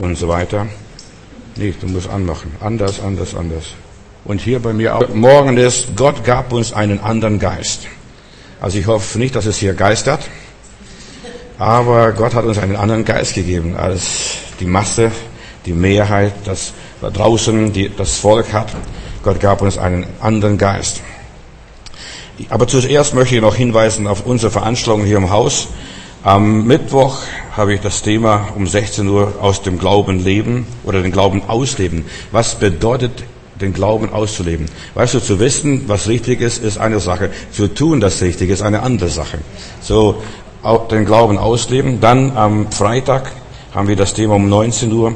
und so weiter. Nee, du musst anmachen. Anders. Und hier bei mir auch. Morgen ist, Gott gab uns einen anderen Geist. Also ich hoffe nicht, dass es hier geistert. Aber Gott hat uns einen anderen Geist gegeben, als die Masse, die Mehrheit, das da draußen das Volk hat. Gott gab uns einen anderen Geist. Aber zuerst möchte ich noch hinweisen auf unsere Veranstaltung hier im Haus. Am Mittwoch habe ich das Thema um 16 Uhr aus dem Glauben leben oder den Glauben ausleben. Was bedeutet, den Glauben auszuleben? Weißt du, zu wissen, was richtig ist eine Sache. Zu tun, das Richtige, ist eine andere Sache. So, auch den Glauben ausleben. Dann am Freitag haben wir das Thema um 19 Uhr,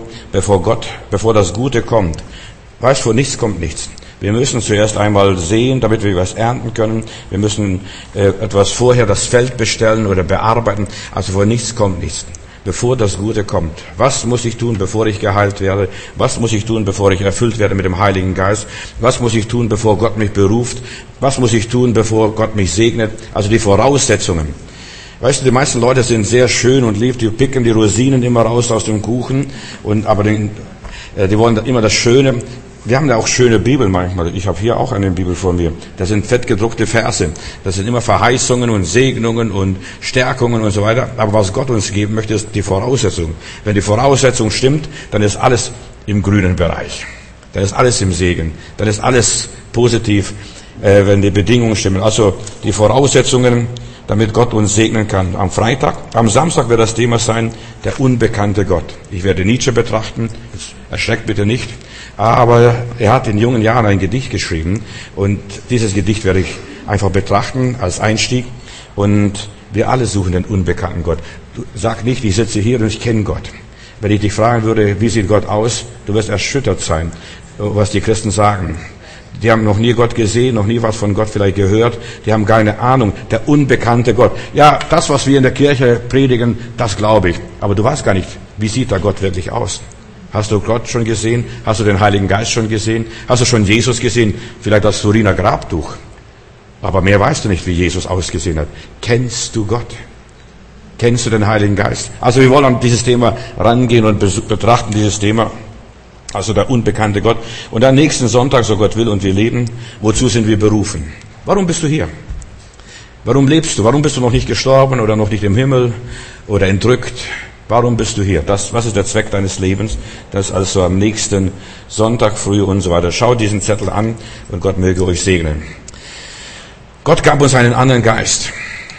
bevor das Gute kommt. Weißt du, vor nichts kommt nichts. Wir müssen zuerst einmal sehen, damit wir was ernten können. Wir müssen etwas vorher das Feld bestellen oder bearbeiten. Also vor nichts kommt nichts. Bevor das Gute kommt. Was muss ich tun, bevor ich geheilt werde? Was muss ich tun, bevor ich erfüllt werde mit dem Heiligen Geist? Was muss ich tun, bevor Gott mich beruft? Was muss ich tun, bevor Gott mich segnet? Also die Voraussetzungen. Weißt du, die meisten Leute sind sehr schön und lieb, die picken die Rosinen immer raus aus dem Kuchen, aber die wollen immer das Schöne. Wir haben ja auch schöne Bibeln manchmal. Ich habe hier auch eine Bibel vor mir. Das sind fettgedruckte Verse. Das sind immer Verheißungen und Segnungen und Stärkungen und so weiter. Aber was Gott uns geben möchte, ist die Voraussetzung. Wenn die Voraussetzung stimmt, dann ist alles im grünen Bereich. Dann ist alles im Segen. Dann ist alles positiv, wenn die Bedingungen stimmen. Also die Voraussetzungen, damit Gott uns segnen kann. Am Samstag wird das Thema sein, der unbekannte Gott. Ich werde Nietzsche betrachten. Erschreckt bitte nicht. Aber er hat in jungen Jahren ein Gedicht geschrieben und dieses Gedicht werde ich einfach betrachten als Einstieg. Und wir alle suchen den unbekannten Gott. Du sag nicht, ich sitze hier und ich kenne Gott. Wenn ich dich fragen würde, wie sieht Gott aus, du wirst erschüttert sein, was die Christen sagen. Die haben noch nie Gott gesehen, noch nie was von Gott vielleicht gehört. Die haben keine Ahnung. Der unbekannte Gott. Ja, das, was wir in der Kirche predigen, das glaube ich. Aber du weißt gar nicht, wie sieht der Gott wirklich aus? Hast du Gott schon gesehen? Hast du den Heiligen Geist schon gesehen? Hast du schon Jesus gesehen? Vielleicht das Turiner Grabtuch. Aber mehr weißt du nicht, wie Jesus ausgesehen hat. Kennst du Gott? Kennst du den Heiligen Geist? Also wir wollen an dieses Thema rangehen und betrachten dieses Thema. Also der unbekannte Gott. Und am nächsten Sonntag, so Gott will und wir leben, wozu sind wir berufen? Warum bist du hier? Warum lebst du? Warum bist du noch nicht gestorben oder noch nicht im Himmel oder entrückt? Warum bist du hier? Was ist der Zweck deines Lebens? Das ist also am nächsten Sonntag früh und so weiter. Schau diesen Zettel an und Gott möge euch segnen. Gott gab uns einen anderen Geist.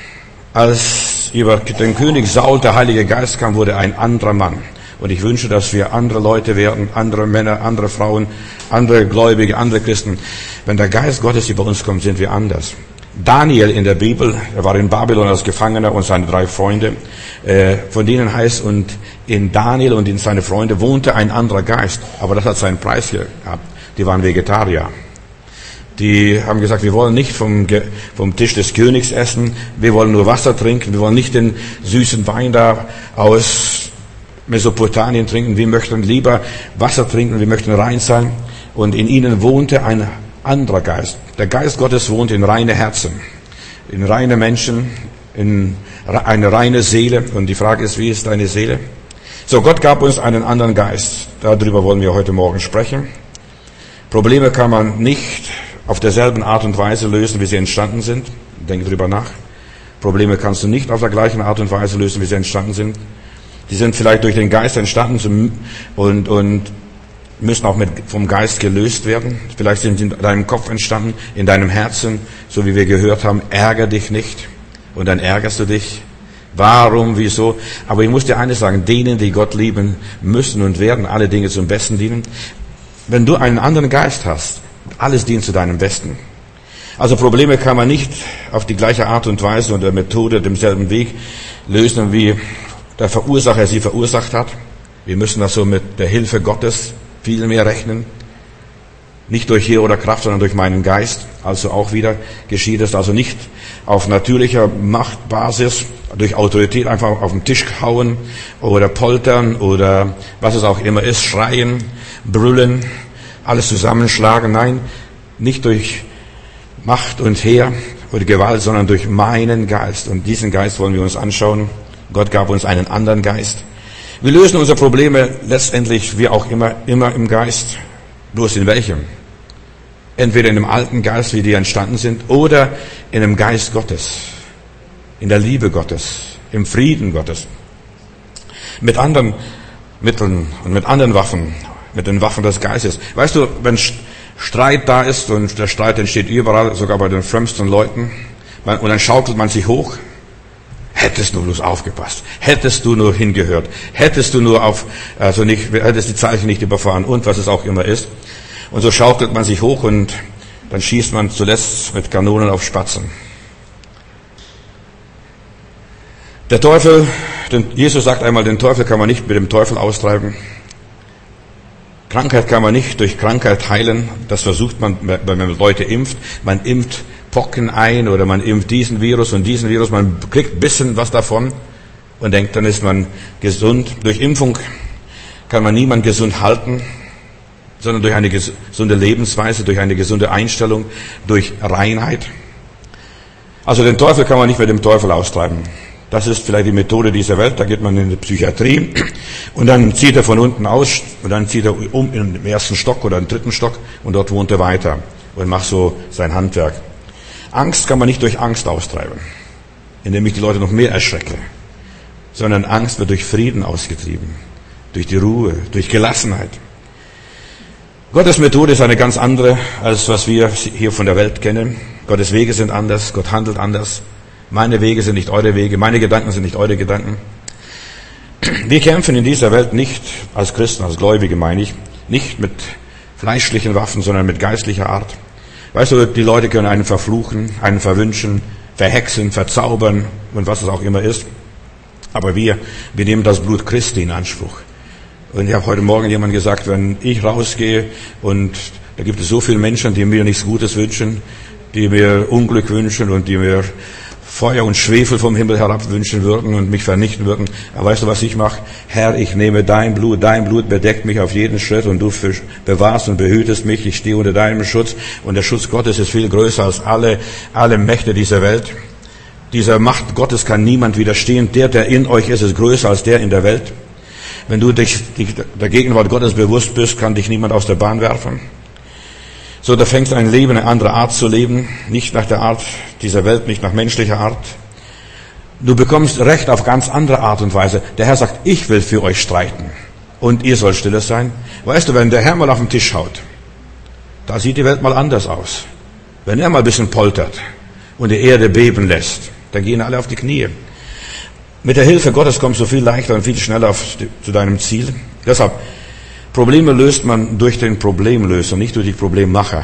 Als über den König Saul der Heilige Geist kam, wurde ein anderer Mann. Und ich wünsche, dass wir andere Leute werden, andere Männer, andere Frauen, andere Gläubige, andere Christen. Wenn der Geist Gottes über uns kommt, sind wir anders. Daniel in der Bibel, er war in Babylon als Gefangener und seine 3 Freunde, von denen heißt, und in Daniel und in seine Freunde wohnte ein anderer Geist, aber das hat seinen Preis gehabt. Die waren Vegetarier. Die haben gesagt, wir wollen nicht vom Tisch des Königs essen, wir wollen nur Wasser trinken, wir wollen nicht den süßen Wein da aus Mesopotamien trinken, wir möchten lieber Wasser trinken, wir möchten rein sein. Und in ihnen wohnte ein anderer Geist. Der Geist Gottes wohnt in reine Herzen, in reine Menschen, in eine reine Seele. Und die Frage ist, wie ist deine Seele? So, Gott gab uns einen anderen Geist. Darüber wollen wir heute Morgen sprechen. Probleme kann man nicht auf derselben Art und Weise lösen, wie sie entstanden sind. Denke drüber nach. Probleme kannst du nicht auf der gleichen Art und Weise lösen, wie sie entstanden sind. Die sind vielleicht durch den Geist entstanden und müssen auch vom Geist gelöst werden. Vielleicht sind sie in deinem Kopf entstanden, in deinem Herzen, so wie wir gehört haben, ärger dich nicht. Und dann ärgerst du dich. Warum, wieso? Aber ich muss dir eines sagen, denen, die Gott lieben, müssen und werden alle Dinge zum Besten dienen. Wenn du einen anderen Geist hast, alles dient zu deinem Besten. Also Probleme kann man nicht auf die gleiche Art und Weise und der Methode, demselben Weg lösen, wie der Verursacher sie verursacht hat. Wir müssen das so mit der Hilfe Gottes viel mehr rechnen. Nicht durch Heer oder Kraft, sondern durch meinen Geist. Also auch wieder geschieht es also nicht auf natürlicher Machtbasis, durch Autorität einfach auf den Tisch hauen oder poltern oder was es auch immer ist, schreien, brüllen, alles zusammenschlagen. Nein, nicht durch Macht und Heer oder Gewalt, sondern durch meinen Geist. Und diesen Geist wollen wir uns anschauen. Gott gab uns einen anderen Geist. Wir lösen unsere Probleme letztendlich, wie auch immer im Geist. Bloß in welchem? Entweder in dem alten Geist, wie die entstanden sind, oder in dem Geist Gottes, in der Liebe Gottes, im Frieden Gottes. Mit anderen Mitteln und mit anderen Waffen, mit den Waffen des Geistes. Weißt du, wenn Streit da ist, und der Streit entsteht überall, sogar bei den frömmsten Leuten, und dann schaukelt man sich hoch, hättest du bloß aufgepasst, hättest du nur hingehört, hättest du nur hättest die Zeichen nicht überfahren und was es auch immer ist. Und so schaukelt man sich hoch und dann schießt man zuletzt mit Kanonen auf Spatzen. Der Teufel, Jesus sagt einmal, den Teufel kann man nicht mit dem Teufel austreiben. Krankheit kann man nicht durch Krankheit heilen. Das versucht man, wenn man Leute impft. Man impft Pocken ein oder man impft diesen Virus und diesen Virus. Man kriegt ein bisschen was davon und denkt, dann ist man gesund. Durch Impfung kann man niemanden gesund halten, sondern durch eine gesunde Lebensweise, durch eine gesunde Einstellung, durch Reinheit. Also den Teufel kann man nicht mit dem Teufel austreiben. Das ist vielleicht die Methode dieser Welt. Da geht man in die Psychiatrie und dann zieht er von unten aus und dann zieht er um in den ersten Stock oder den dritten Stock und dort wohnt er weiter und macht so sein Handwerk. Angst kann man nicht durch Angst austreiben, indem ich die Leute noch mehr erschrecke, sondern Angst wird durch Frieden ausgetrieben, durch die Ruhe, durch Gelassenheit. Gottes Methode ist eine ganz andere, als was wir hier von der Welt kennen. Gottes Wege sind anders, Gott handelt anders. Meine Wege sind nicht eure Wege, meine Gedanken sind nicht eure Gedanken. Wir kämpfen in dieser Welt nicht als Christen, als Gläubige meine ich, nicht mit fleischlichen Waffen, sondern mit geistlicher Art. Weißt du, die Leute können einen verfluchen, einen verwünschen, verhexen, verzaubern und was es auch immer ist. Aber wir nehmen das Blut Christi in Anspruch. Und ich habe heute Morgen jemand gesagt, wenn ich rausgehe und da gibt es so viele Menschen, die mir nichts Gutes wünschen, die mir Unglück wünschen und die mir Feuer und Schwefel vom Himmel herab wünschen würden und mich vernichten würden. Aber weißt du, was ich mache? Herr, ich nehme dein Blut bedeckt mich auf jeden Schritt und du bewahrst und behütest mich. Ich stehe unter deinem Schutz und der Schutz Gottes ist viel größer als alle Mächte dieser Welt. Dieser Macht Gottes kann niemand widerstehen. Der in euch ist größer als der in der Welt. Wenn du dich der Gegenwart Gottes bewusst bist, kann dich niemand aus der Bahn werfen. So, da fängst ein Leben, eine andere Art zu leben, nicht nach der Art dieser Welt, nicht nach menschlicher Art. Du bekommst Recht auf ganz andere Art und Weise. Der Herr sagt, ich will für euch streiten und ihr sollt stille sein. Weißt du, wenn der Herr mal auf den Tisch haut, da sieht die Welt mal anders aus. Wenn er mal ein bisschen poltert und die Erde beben lässt, dann gehen alle auf die Knie. Mit der Hilfe Gottes kommst du viel leichter und viel schneller zu deinem Ziel. Deshalb, Probleme löst man durch den Problemlöser, nicht durch die Problemmacher.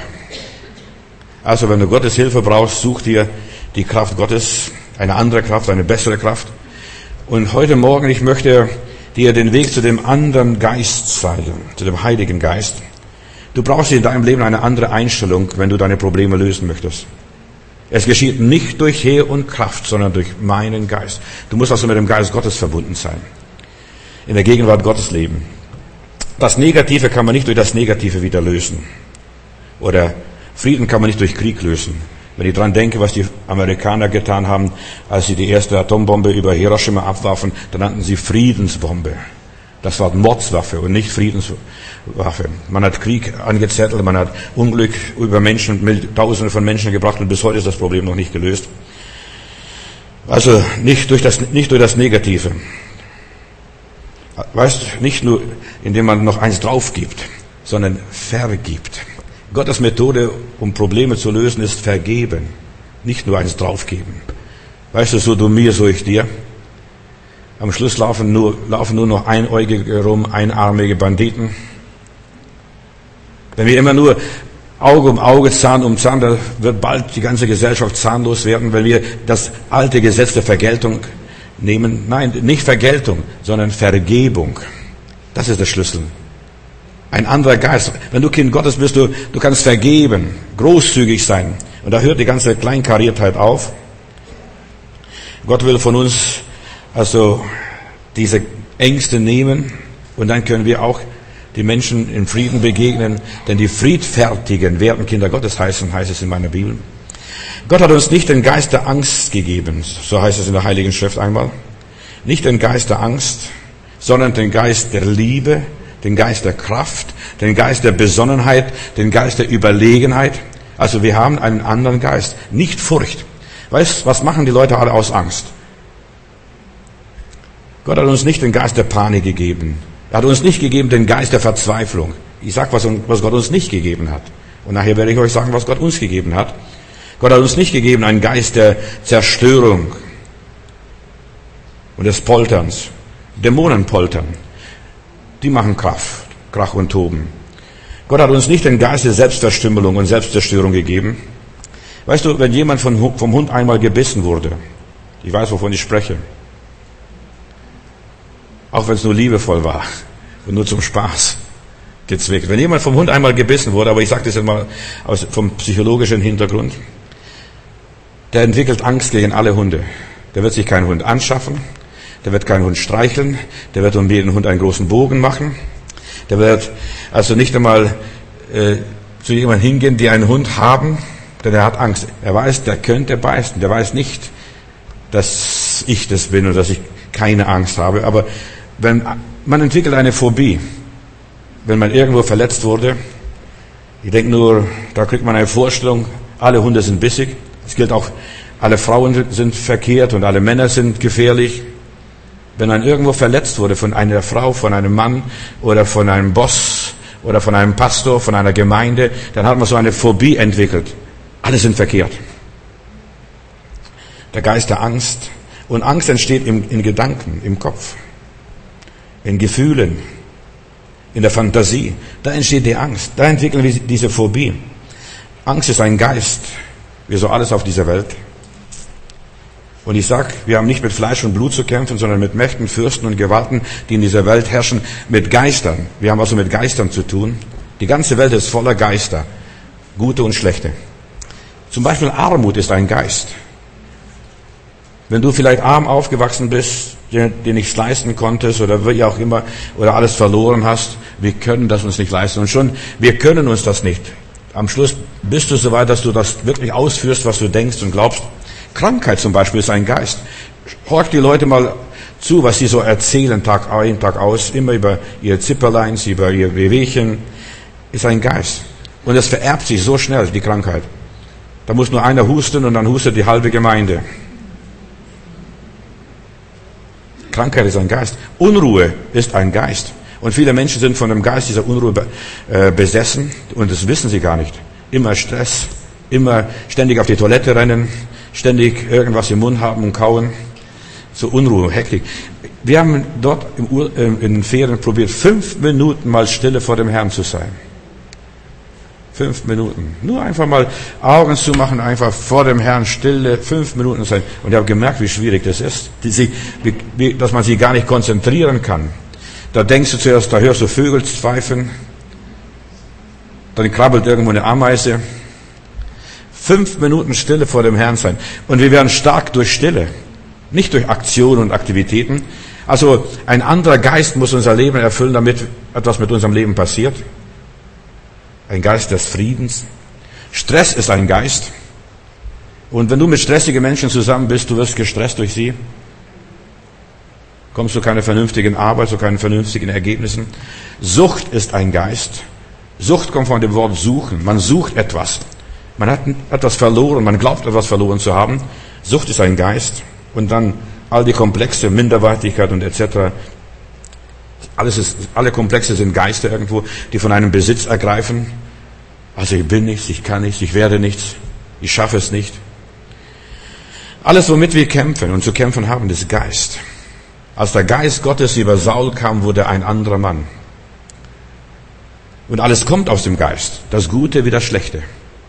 Also wenn du Gottes Hilfe brauchst, such dir die Kraft Gottes, eine andere Kraft, eine bessere Kraft. Und heute Morgen, ich möchte dir den Weg zu dem anderen Geist zeigen, zu dem Heiligen Geist. Du brauchst in deinem Leben eine andere Einstellung, wenn du deine Probleme lösen möchtest. Es geschieht nicht durch Heer und Kraft, sondern durch meinen Geist. Du musst also mit dem Geist Gottes verbunden sein. In der Gegenwart Gottes leben. Das Negative kann man nicht durch das Negative wieder lösen. Oder Frieden kann man nicht durch Krieg lösen. Wenn ich dran denke, was die Amerikaner getan haben, als sie die erste Atombombe über Hiroshima abwarfen, dann nannten sie Friedensbombe. Das war Mordswaffe und nicht Friedenswaffe. Man hat Krieg angezettelt, man hat Unglück über Menschen, Tausende von Menschen gebracht und bis heute ist das Problem noch nicht gelöst. Also nicht durch das Negative. Weißt, nicht nur, indem man noch eins drauf gibt, sondern vergibt. Gottes Methode, um Probleme zu lösen, ist vergeben. Nicht nur eins draufgeben. Weißt du, so du mir, so ich dir. Am Schluss laufen nur noch Einäugige rum, einarmige Banditen. Wenn wir immer nur Auge um Auge, Zahn um Zahn, da wird bald die ganze Gesellschaft zahnlos werden, wenn wir das alte Gesetz der Vergeltung nehmen. Nein, nicht Vergeltung, sondern Vergebung. Das ist der Schlüssel. Ein anderer Geist. Wenn du Kind Gottes bist, du kannst vergeben, großzügig sein. Und da hört die ganze Kleinkariertheit auf. Gott will von uns also diese Ängste nehmen und dann können wir auch die Menschen in Frieden begegnen, denn die Friedfertigen werden Kinder Gottes heißen, heißt es in meiner Bibel. Gott hat uns nicht den Geist der Angst gegeben, so heißt es in der Heiligen Schrift einmal. Nicht den Geist der Angst, sondern den Geist der Liebe, den Geist der Kraft, den Geist der Besonnenheit, den Geist der Überlegenheit. Also wir haben einen anderen Geist, nicht Furcht. Weißt, was machen die Leute alle aus Angst? Gott hat uns nicht den Geist der Panik gegeben. Er hat uns nicht gegeben den Geist der Verzweiflung. Ich sage, was Gott uns nicht gegeben hat. Und nachher werde ich euch sagen, was Gott uns gegeben hat. Gott hat uns nicht gegeben einen Geist der Zerstörung und des Polterns. Dämonen poltern. Die machen Krach und Toben. Gott hat uns nicht den Geist der Selbstverstümmelung und Selbstzerstörung gegeben. Weißt du, wenn jemand vom Hund einmal gebissen wurde, ich weiß, wovon ich spreche, auch wenn es nur liebevoll war und nur zum Spaß gezwickt. Wenn jemand vom Hund einmal gebissen wurde, aber ich sage das jetzt mal vom psychologischen Hintergrund, der entwickelt Angst gegen alle Hunde. Der wird sich keinen Hund anschaffen, der wird keinen Hund streicheln, der wird um jeden Hund einen großen Bogen machen, der wird also nicht einmal zu jemandem hingehen, die einen Hund haben, denn er hat Angst. Er weiß, der könnte beißen, der weiß nicht, dass ich das bin und dass ich keine Angst habe, aber man entwickelt eine Phobie, wenn man irgendwo verletzt wurde. Ich denke nur, da kriegt man eine Vorstellung, alle Hunde sind bissig. Es gilt auch, alle Frauen sind verkehrt und alle Männer sind gefährlich. Wenn man irgendwo verletzt wurde von einer Frau, von einem Mann oder von einem Boss oder von einem Pastor, von einer Gemeinde, dann hat man so eine Phobie entwickelt. Alle sind verkehrt. Der Geist der Angst. Und Angst entsteht in Gedanken, im Kopf, in Gefühlen, in der Fantasie. Da entsteht die Angst. Da entwickeln wir diese Phobie. Angst ist ein Geist, wie so alles auf dieser Welt. Und ich sage, wir haben nicht mit Fleisch und Blut zu kämpfen, sondern mit Mächten, Fürsten und Gewalten, die in dieser Welt herrschen, mit Geistern. Wir haben also mit Geistern zu tun. Die ganze Welt ist voller Geister, gute und schlechte. Zum Beispiel Armut ist ein Geist. Wenn du vielleicht arm aufgewachsen bist, dir nichts leisten konntest oder wie auch immer, oder alles verloren hast, wir können das uns nicht leisten. Und schon, wir können uns das nicht. Am Schluss bist du so weit, dass du das wirklich ausführst, was du denkst und glaubst. Krankheit zum Beispiel ist ein Geist. Horcht die Leute mal zu, was sie so erzählen, Tag ein, Tag aus, immer über ihre Zipperleins, über ihr Wehwehchen, ist ein Geist. Und es vererbt sich so schnell, die Krankheit. Da muss nur einer husten und dann hustet die halbe Gemeinde. Krankheit ist ein Geist. Unruhe ist ein Geist. Und viele Menschen sind von dem Geist dieser Unruhe besessen und das wissen sie gar nicht. Immer Stress, immer ständig auf die Toilette rennen, ständig irgendwas im Mund haben und kauen. So Unruhe, Hektik. Wir haben dort in den Ferien probiert, 5 Minuten mal Stille vor dem Herrn zu sein. 5 Minuten. Nur einfach mal Augen zu machen, einfach vor dem Herrn stille 5 Minuten sein. Und ich habe gemerkt, wie schwierig das ist, dass man sich gar nicht konzentrieren kann. Da denkst du zuerst, da hörst du Vögel pfeifen, dann krabbelt irgendwo eine Ameise. 5 Minuten Stille vor dem Herrn sein. Und wir werden stark durch Stille, nicht durch Aktionen und Aktivitäten. Also ein anderer Geist muss unser Leben erfüllen, damit etwas mit unserem Leben passiert. Ein Geist des Friedens. Stress ist ein Geist. Und wenn du mit stressigen Menschen zusammen bist, du wirst gestresst durch sie. Kommst zu keiner vernünftigen Arbeit, zu keinen vernünftigen Ergebnissen. Sucht ist ein Geist. Sucht kommt von dem Wort suchen. Man sucht etwas. Man hat etwas verloren, man glaubt etwas verloren zu haben. Sucht ist ein Geist. Und dann all die Komplexe, Minderwertigkeit und etc. Alle Komplexe sind Geister irgendwo, die von einem Besitz ergreifen. Also ich bin nichts, ich kann nichts, ich werde nichts, ich schaffe es nicht. Alles, womit wir kämpfen und zu kämpfen haben, ist Geist. Als der Geist Gottes über Saul kam, wurde er ein anderer Mann. Und alles kommt aus dem Geist, das Gute wie das Schlechte.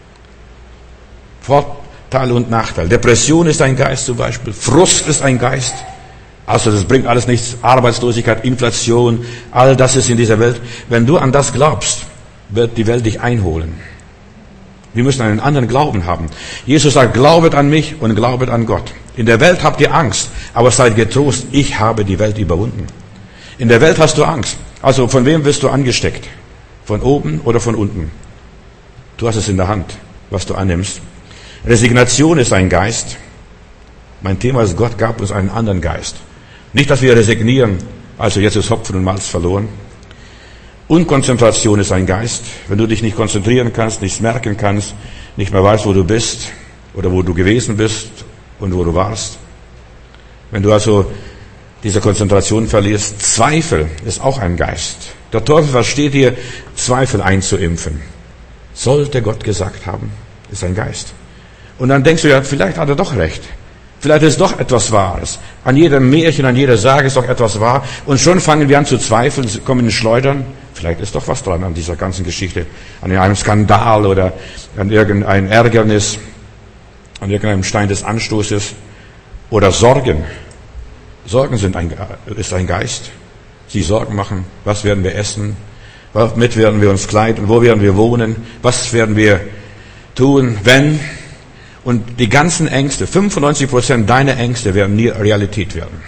Vorteil und Nachteil. Depression ist ein Geist zum Beispiel, Frust ist ein Geist. Also das bringt alles nichts, Arbeitslosigkeit, Inflation, all das ist in dieser Welt. Wenn du an das glaubst, wird die Welt dich einholen. Wir müssen einen anderen Glauben haben. Jesus sagt, glaubet an mich und glaubet an Gott. In der Welt habt ihr Angst, aber seid getrost, ich habe die Welt überwunden. In der Welt hast du Angst. Also von wem wirst du angesteckt? Von oben oder von unten? Du hast es in der Hand, was du annimmst. Resignation ist ein Geist. Mein Thema ist, Gott gab uns einen anderen Geist. Nicht, dass wir resignieren, Also jetzt ist Hopfen und Malz verloren. Unkonzentration ist ein Geist. Wenn du dich nicht konzentrieren kannst, nichts merken kannst, nicht mehr weißt, wo du bist oder wo du gewesen bist und wo du warst. Wenn du also diese Konzentration verlierst. Zweifel ist auch ein Geist. Der Teufel versteht hier, Zweifel einzuimpfen. Sollte Gott gesagt haben, ist ein Geist. Und dann denkst du ja, vielleicht hat er doch recht. Vielleicht ist doch etwas Wahres. An jedem Märchen, an jeder Sage ist doch etwas wahr. Und schon fangen wir an zu zweifeln, kommen in Schleudern. Vielleicht ist doch was dran an dieser ganzen Geschichte. An einem Skandal oder an irgendein Ärgernis, an irgendeinem Stein des Anstoßes. Oder Sorgen. Sorgen ist ein Geist. Sie Sorgen machen. Was werden wir essen? Womit werden wir uns kleiden? Wo werden wir wohnen? Was werden wir tun, wenn? Und die ganzen Ängste, 95% deiner Ängste werden nie Realität werden.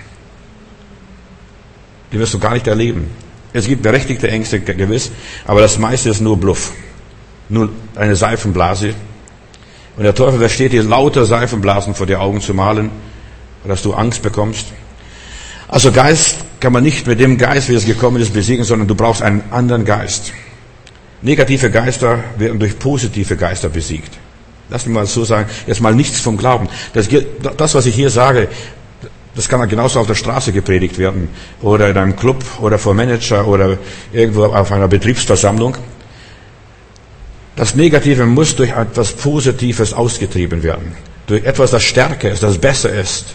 Die wirst du gar nicht erleben. Es gibt berechtigte Ängste, gewiss, aber das meiste ist nur Bluff. Nur eine Seifenblase. Und der Teufel versteht dir, lauter Seifenblasen vor dir Augen zu malen, dass du Angst bekommst. Also Geist kann man nicht mit dem Geist, wie es gekommen ist, besiegen, sondern du brauchst einen anderen Geist. Negative Geister werden durch positive Geister besiegt. Lass mich mal so sagen, jetzt mal nichts vom Glauben. Das, was ich hier sage, das kann genauso auf der Straße gepredigt werden oder in einem Club oder vor Manager oder irgendwo auf einer Betriebsversammlung. Das Negative muss durch etwas Positives ausgetrieben werden. Durch etwas, das stärker ist, das besser ist.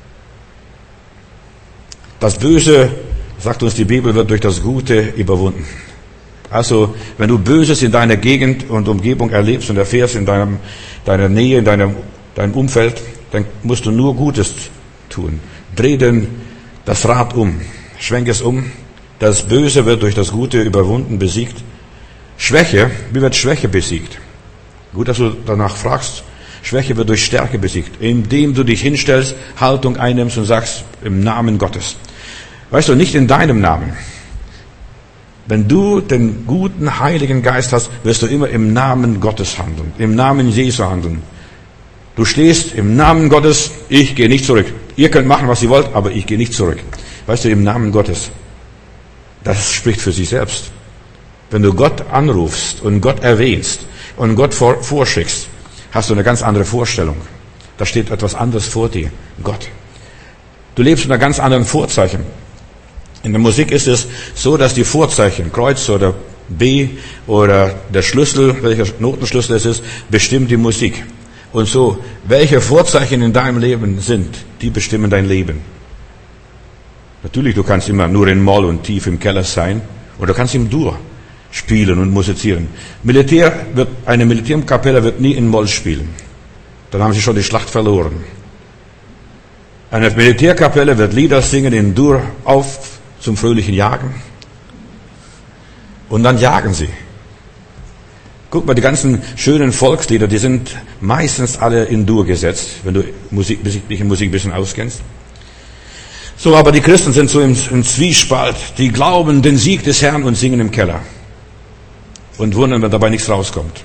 Das Böse, sagt uns die Bibel, wird durch das Gute überwunden. Also, wenn du Böses in deiner Gegend und Umgebung erlebst und erfährst in deiner Nähe, in deinem Umfeld, dann musst du nur Gutes tun. Dreh das Rad um. Schwenk es um. Das Böse wird durch das Gute überwunden, besiegt. Schwäche, wie wird Schwäche besiegt? Gut, dass du danach fragst. Schwäche wird durch Stärke besiegt, indem du dich hinstellst, Haltung einnimmst und sagst, im Namen Gottes. Weißt du, nicht in deinem Namen. Wenn du den guten Heiligen Geist hast, wirst du immer im Namen Gottes handeln, im Namen Jesu handeln. Du stehst im Namen Gottes, ich gehe nicht zurück. Ihr könnt machen, was ihr wollt, aber ich gehe nicht zurück. Weißt du, im Namen Gottes. Das spricht für sich selbst. Wenn du Gott anrufst und Gott erwähnst und Gott vorschickst, hast du eine ganz andere Vorstellung. Da steht etwas anderes vor dir, Gott. Du lebst mit einer ganz anderen Vorzeichen. In der Musik ist es so, dass die Vorzeichen, Kreuz oder B oder der Schlüssel, welcher Notenschlüssel es ist, bestimmt die Musik. Und so, welche Vorzeichen in deinem Leben sind, die bestimmen dein Leben. Natürlich, du kannst immer nur in Moll und tief im Keller sein, oder du kannst im Dur spielen und musizieren. Eine Militärkapelle wird nie in Moll spielen. Dann haben sie schon die Schlacht verloren. Eine Militärkapelle wird Lieder singen in Dur auf zum fröhlichen Jagen. Und dann jagen sie. Guck mal, die ganzen schönen Volkslieder, die sind meistens alle in Dur gesetzt, wenn du dich in Musik ein bisschen auskennst. So, aber die Christen sind so im Zwiespalt. Die glauben den Sieg des Herrn und singen im Keller. Und wundern, wenn dabei nichts rauskommt.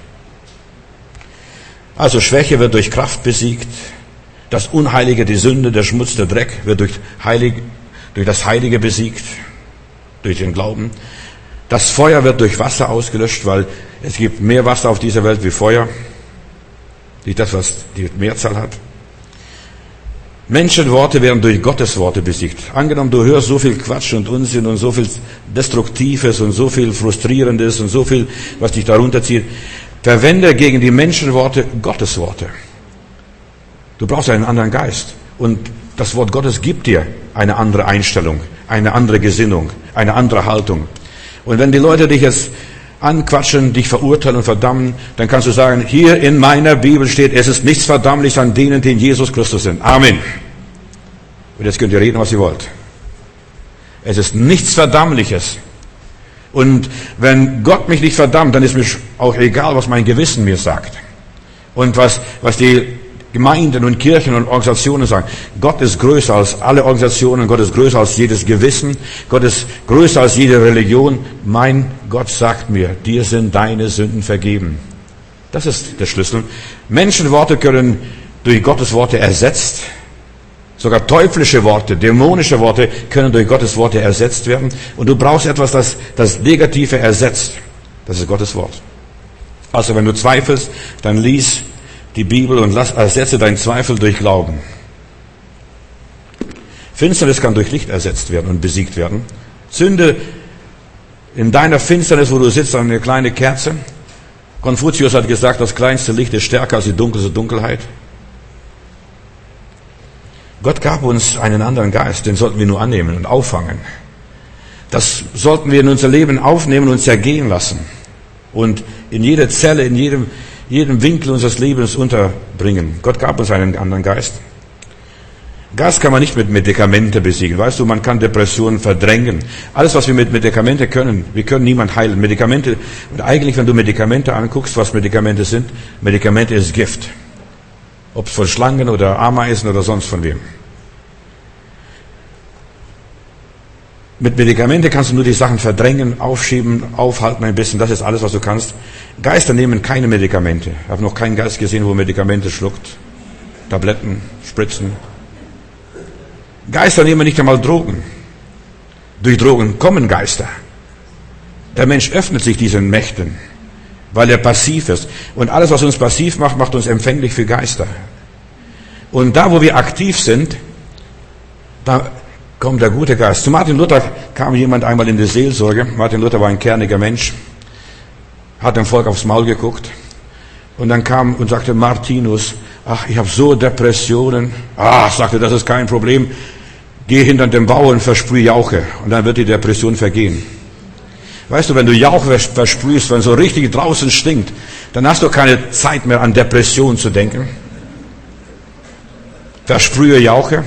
Also Schwäche wird durch Kraft besiegt. Das Unheilige, die Sünde, der Schmutz, der Dreck wird durch das Heilige besiegt. Durch den Glauben. Das Feuer wird durch Wasser ausgelöscht, weil es gibt mehr Wasser auf dieser Welt wie Feuer. Nicht das, was die Mehrzahl hat. Menschenworte werden durch Gottes Worte besiegt. Angenommen, du hörst so viel Quatsch und Unsinn und so viel Destruktives und so viel Frustrierendes und so viel, was dich darunter zieht. Verwende gegen die Menschenworte Gottes Worte. Du brauchst einen anderen Geist. Und das Wort Gottes gibt dir eine andere Einstellung, eine andere Gesinnung, eine andere Haltung. Und wenn die Leute dich jetzt anquatschen, dich verurteilen und verdammen, dann kannst du sagen, hier in meiner Bibel steht, es ist nichts Verdammliches an denen, die in Jesus Christus sind. Amen. Und jetzt könnt ihr reden, was ihr wollt. Es ist nichts Verdammliches. Und wenn Gott mich nicht verdammt, dann ist mir auch egal, was mein Gewissen mir sagt. Und was die Gemeinden und Kirchen und Organisationen sagen. Gott ist größer als alle Organisationen, Gott ist größer als jedes Gewissen, Gott ist größer als jede Religion. Mein Gott sagt mir, dir sind deine Sünden vergeben. Das ist der Schlüssel. Menschenworte können durch Gottes Worte ersetzt. Sogar teuflische Worte, dämonische Worte können durch Gottes Worte ersetzt werden. Und du brauchst etwas, das Negative ersetzt. Das ist Gottes Wort. Also wenn du zweifelst, dann lies die Bibel und ersetze deinen Zweifel durch Glauben. Finsternis kann durch Licht ersetzt werden und besiegt werden. Zünde in deiner Finsternis, wo du sitzt, eine kleine Kerze. Konfuzius hat gesagt, das kleinste Licht ist stärker als die dunkelste Dunkelheit. Gott gab uns einen anderen Geist, den sollten wir nur annehmen und auffangen. Das sollten wir in unser Leben aufnehmen und zergehen lassen. Und in jeder Zelle, in jedem Winkel unseres Lebens unterbringen. Gott gab uns einen anderen Geist. Geist kann man nicht mit Medikamente besiegen. Weißt du, man kann Depressionen verdrängen. Alles, was wir mit Medikamente können, wir können niemand heilen. Medikamente, und eigentlich, wenn du Medikamente anguckst, was Medikamente sind, Medikamente ist Gift. Ob es von Schlangen oder Ameisen oder sonst von wem. Mit Medikamente kannst du nur die Sachen verdrängen, aufschieben, aufhalten ein bisschen. Das ist alles, was du kannst. Geister nehmen keine Medikamente. Ich habe noch keinen Geist gesehen, wo Medikamente schluckt. Tabletten, Spritzen. Geister nehmen nicht einmal Drogen. Durch Drogen kommen Geister. Der Mensch öffnet sich diesen Mächten, weil er passiv ist. Und alles, was uns passiv macht, macht uns empfänglich für Geister. Und da, wo wir aktiv sind, da kommt der gute Geist. Zu Martin Luther kam jemand einmal in die Seelsorge. Martin Luther war ein kerniger Mensch, hat dem Volk aufs Maul geguckt. Und dann kam und sagte, Martinus, ach, ich habe so Depressionen. Sagte, das ist kein Problem. Geh hinter dem Baum und versprühe Jauche. Und dann wird die Depression vergehen. Weißt du, wenn du Jauche versprühst, wenn es so richtig draußen stinkt, dann hast du keine Zeit mehr an Depression zu denken. Versprühe Jauche.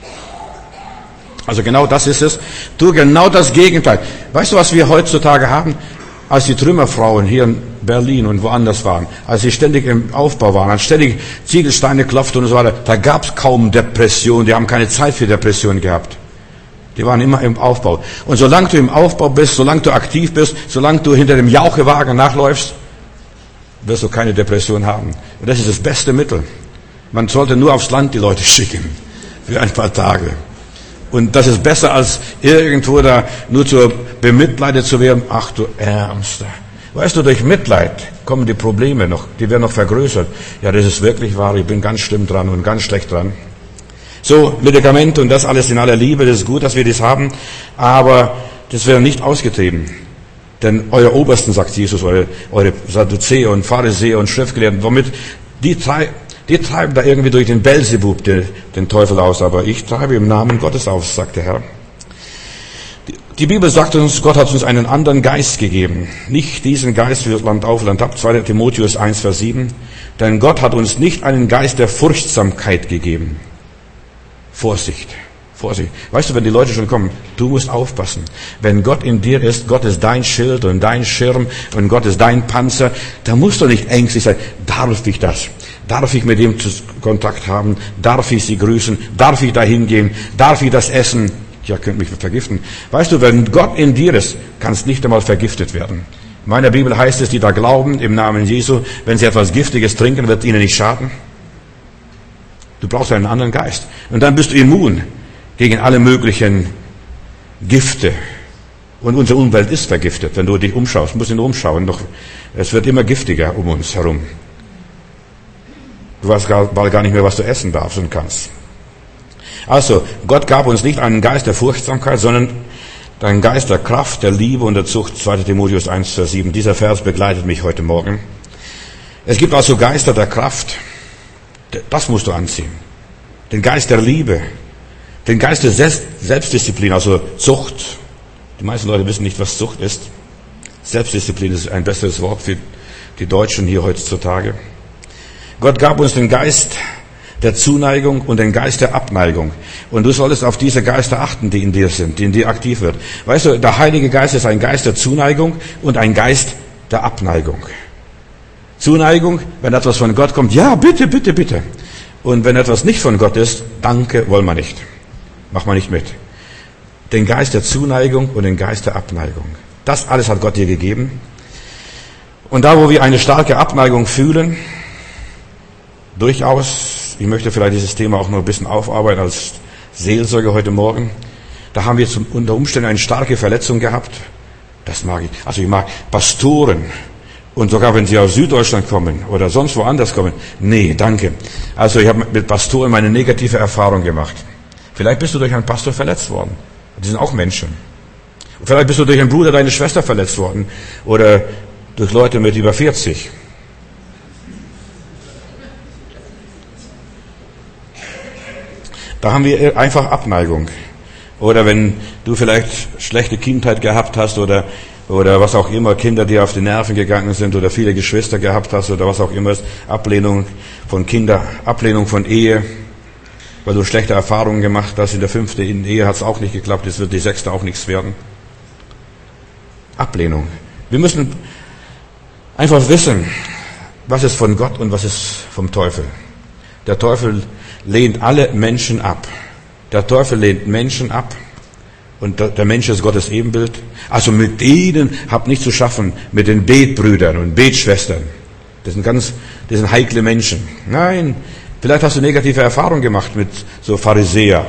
Also genau das ist es. Tu genau das Gegenteil. Weißt du, was wir heutzutage haben? Als die Trümmerfrauen hier in Berlin und woanders waren, als sie ständig im Aufbau waren, als ständig Ziegelsteine klopften und so weiter, da gab es kaum Depression. Die haben keine Zeit für Depression gehabt. Die waren immer im Aufbau. Und solange du im Aufbau bist, solange du aktiv bist, solange du hinter dem Jauchewagen nachläufst, wirst du keine Depression haben. Und das ist das beste Mittel. Man sollte nur aufs Land die Leute schicken. Für ein paar Tage. Und das ist besser, als irgendwo da nur zur bemitleidet zu werden. Ach du Ärmster. Weißt du, durch Mitleid kommen die Probleme noch. Die werden noch vergrößert. Ja, das ist wirklich wahr. Ich bin ganz schlimm dran und ganz schlecht dran. So, Medikamente und das alles in aller Liebe, das ist gut, dass wir das haben, aber das wird nicht ausgetrieben. Denn euer Obersten, sagt Jesus, eure Sadduzäer und Pharisäer und Schriftgelehrten, womit die treiben da irgendwie durch den Belzebub den Teufel aus, aber ich treibe im Namen Gottes aus, sagt der Herr. Die Bibel sagt uns, Gott hat uns einen anderen Geist gegeben. Nicht diesen Geist für Land auf, Land ab, 2. Timotheus 1, Vers 7. Denn Gott hat uns nicht einen Geist der Furchtsamkeit gegeben. Vorsicht. Weißt du, wenn die Leute schon kommen, du musst aufpassen. Wenn Gott in dir ist, Gott ist dein Schild und dein Schirm und Gott ist dein Panzer, da musst du nicht ängstlich sein. Darf ich das? Darf ich mit dem Kontakt haben? Darf ich sie grüßen? Darf ich da hingehen? Darf ich das essen? Ja, könnt mich vergiften. Weißt du, wenn Gott in dir ist, kannst nicht einmal vergiftet werden. In meiner Bibel heißt es, die da glauben im Namen Jesu, wenn sie etwas Giftiges trinken, wird ihnen nicht schaden. Du brauchst einen anderen Geist. Und dann bist du immun gegen alle möglichen Gifte. Und unsere Umwelt ist vergiftet. Wenn du dich umschaust, musst du nur umschauen. Es wird immer giftiger um uns herum. Du weißt bald gar nicht mehr, was du essen darfst und kannst. Also, Gott gab uns nicht einen Geist der Furchtsamkeit, sondern einen Geist der Kraft, der Liebe und der Zucht. 2. Timotheus 1, Vers 7. Dieser Vers begleitet mich heute Morgen. Es gibt also Geister der Kraft. Das musst du anziehen. Den Geist der Liebe. Den Geist der Selbstdisziplin, also Zucht. Die meisten Leute wissen nicht, was Zucht ist. Selbstdisziplin ist ein besseres Wort für die Deutschen hier heutzutage. Gott gab uns den Geist der Zuneigung und den Geist der Abneigung. Und du solltest auf diese Geister achten, die in dir sind, die in dir aktiv wird. Weißt du, der Heilige Geist ist ein Geist der Zuneigung und ein Geist der Abneigung. Zuneigung, wenn etwas von Gott kommt, ja, bitte, bitte, bitte. Und wenn etwas nicht von Gott ist, danke, wollen wir nicht. Mach mal nicht mit. Den Geist der Zuneigung und den Geist der Abneigung. Das alles hat Gott dir gegeben. Und da, wo wir eine starke Abneigung fühlen, durchaus, ich möchte vielleicht dieses Thema auch noch ein bisschen aufarbeiten als Seelsorge heute Morgen. Da haben wir unter Umständen eine starke Verletzung gehabt. Das mag ich. Also ich mag Pastoren. Und sogar wenn sie aus Süddeutschland kommen oder sonst woanders kommen. Nee, danke. Also ich habe mit Pastoren meine negative Erfahrung gemacht. Vielleicht bist du durch einen Pastor verletzt worden. Die sind auch Menschen. Und vielleicht bist du durch einen Bruder, deine Schwester verletzt worden. Oder durch Leute mit über 40. Da haben wir einfach Abneigung. Oder wenn du vielleicht schlechte Kindheit gehabt hast oder was auch immer, Kinder, die auf die Nerven gegangen sind oder viele Geschwister gehabt hast oder was auch immer, Ablehnung von Kindern, Ablehnung von Ehe, weil du schlechte Erfahrungen gemacht hast. In der 5. Ehe hat es auch nicht geklappt, jetzt wird die 6. auch nichts werden. Ablehnung. Wir müssen einfach wissen, was ist von Gott und was ist vom Teufel. Der Teufel lehnt alle Menschen ab. Der Teufel lehnt Menschen ab. Und der Mensch ist Gottes Ebenbild. Also mit denen habt nicht zu schaffen, mit den Betbrüdern und Betschwestern. Das sind heikle Menschen. Nein, vielleicht hast du negative Erfahrungen gemacht mit so Pharisäer.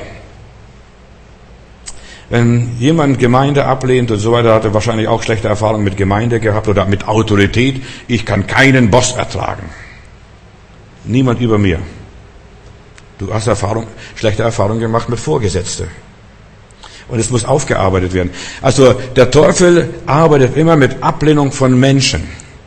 Wenn jemand Gemeinde ablehnt und so weiter, hat er wahrscheinlich auch schlechte Erfahrungen mit Gemeinde gehabt oder mit Autorität. Ich kann keinen Boss ertragen. Niemand über mir. Du hast schlechte Erfahrungen gemacht mit Vorgesetzten. Und es muss aufgearbeitet werden. Also der Teufel arbeitet immer mit Ablehnung von Menschen.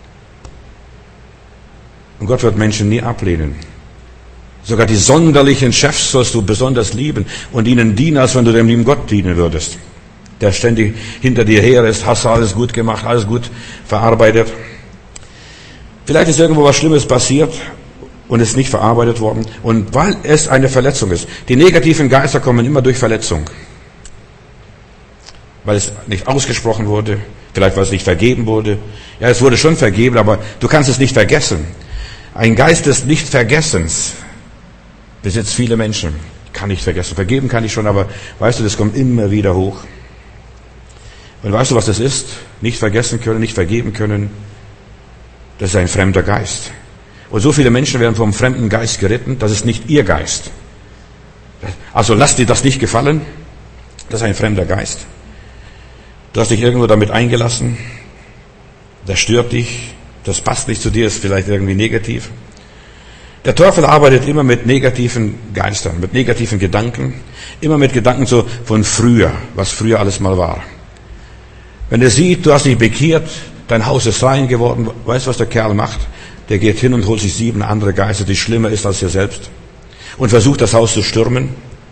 Und Gott wird Menschen nie ablehnen. Sogar die sonderlichen Chefs sollst du besonders lieben und ihnen dienen, als wenn du dem lieben Gott dienen würdest. Der ständig hinter dir her ist, hast du alles gut gemacht, alles gut verarbeitet. Vielleicht ist irgendwo was Schlimmes passiert und ist nicht verarbeitet worden. Und weil es eine Verletzung ist. Die negativen Geister kommen immer durch Verletzung. Weil es nicht ausgesprochen wurde, vielleicht weil es nicht vergeben wurde. Ja, es wurde schon vergeben, aber du kannst es nicht vergessen. Ein Geist des Nichtvergessens besitzt viele Menschen. Ich kann nicht vergessen. Vergeben kann ich schon, aber weißt du, das kommt immer wieder hoch. Und weißt du, was das ist? Nicht vergessen können, nicht vergeben können. Das ist ein fremder Geist. Und so viele Menschen werden vom fremden Geist geritten, das ist nicht ihr Geist. Also lass dir das nicht gefallen. Das ist ein fremder Geist. Du hast dich irgendwo damit eingelassen. Das stört dich. Das passt nicht zu dir, ist vielleicht irgendwie negativ. Der Teufel arbeitet immer mit negativen Geistern, mit negativen Gedanken. Immer mit Gedanken so von früher, was früher alles mal war. Wenn er sieht, du hast dich bekehrt, dein Haus ist rein geworden, weißt du, was der Kerl macht? Der geht hin und holt sich 7 andere Geister, die schlimmer ist als er selbst. Und versucht, das Haus zu stürmen.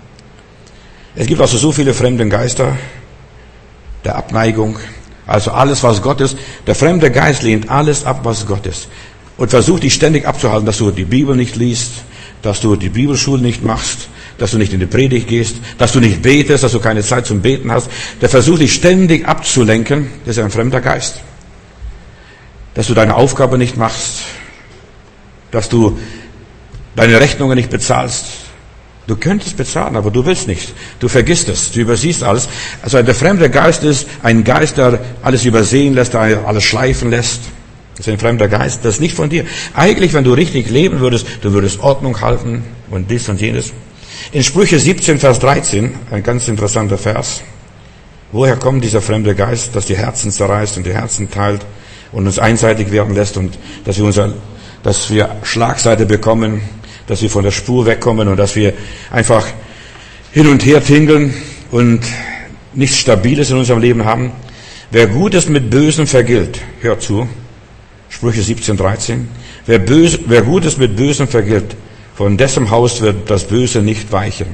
Es gibt also so viele fremde Geister der Abneigung. Also alles, was Gott ist. Der fremde Geist lehnt alles ab, was Gott ist. Und versucht dich ständig abzuhalten, dass du die Bibel nicht liest, dass du die Bibelschule nicht machst, dass du nicht in die Predigt gehst, dass du nicht betest, dass du keine Zeit zum Beten hast. Der versucht dich ständig abzulenken. Das ist ein fremder Geist. Dass du deine Aufgabe nicht machst, dass du deine Rechnungen nicht bezahlst. Du könntest bezahlen, aber du willst nicht. Du vergisst es, du übersiehst alles. Also der fremde Geist ist ein Geist, der alles übersehen lässt, der alles schleifen lässt. Das ist ein fremder Geist, das ist nicht von dir. Eigentlich, wenn du richtig leben würdest, du würdest Ordnung halten und dies und jenes. In Sprüche 17, Vers 13, ein ganz interessanter Vers. Woher kommt dieser fremde Geist, dass die Herzen zerreißt und die Herzen teilt und uns einseitig werden lässt und dass wir Schlagseite bekommen, dass wir von der Spur wegkommen und dass wir einfach hin und her tingeln und nichts Stabiles in unserem Leben haben. Wer Gutes mit Bösem vergilt, hört zu, Sprüche 17, 13, wer Gutes mit Bösem vergilt, von dessen Haus wird das Böse nicht weichen.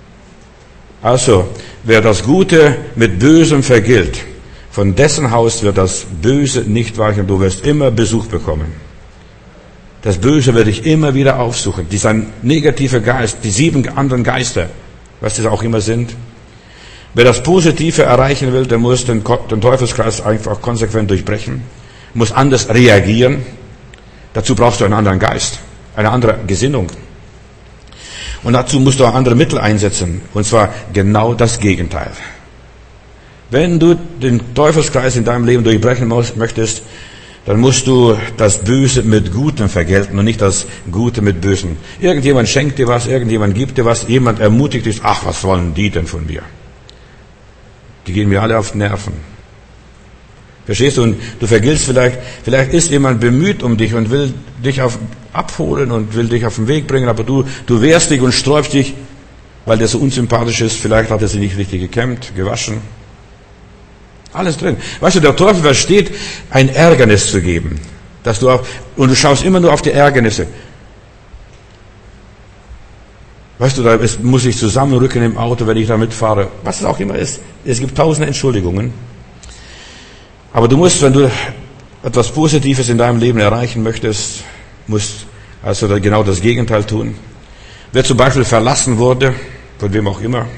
Also, wer das Gute mit Bösem vergilt, von dessen Haus wird das Böse nicht weichen. Du wirst immer Besuch bekommen. Das Böse wird dich immer wieder aufsuchen. Dieser negative Geist, die 7 anderen Geister, was das auch immer sind. Wer das Positive erreichen will, der muss den Teufelskreis einfach konsequent durchbrechen, muss anders reagieren. Dazu brauchst du einen anderen Geist, eine andere Gesinnung. Und dazu musst du auch andere Mittel einsetzen, und zwar genau das Gegenteil. Wenn du den Teufelskreis in deinem Leben durchbrechen möchtest, dann musst du das Böse mit Gutem vergelten und nicht das Gute mit Bösen. Irgendjemand schenkt dir was, irgendjemand gibt dir was, jemand ermutigt dich, ach, was wollen die denn von mir? Die gehen mir alle auf die Nerven. Verstehst du? Und du vergiltst vielleicht ist jemand bemüht um dich und will dich abholen und will dich auf den Weg bringen, aber du wehrst dich und sträubst dich, weil der so unsympathisch ist. Vielleicht hat er sich nicht richtig gekämmt, gewaschen. Alles drin. Weißt du, der Teufel versteht, ein Ärgernis zu geben. Und du schaust immer nur auf die Ärgernisse. Weißt du, da muss ich zusammenrücken im Auto, wenn ich da mitfahre. Was es auch immer ist. Es gibt tausende Entschuldigungen. Aber du musst, wenn du etwas Positives in deinem Leben erreichen möchtest, musst also genau das Gegenteil tun. Wer zum Beispiel verlassen wurde, von wem auch immer,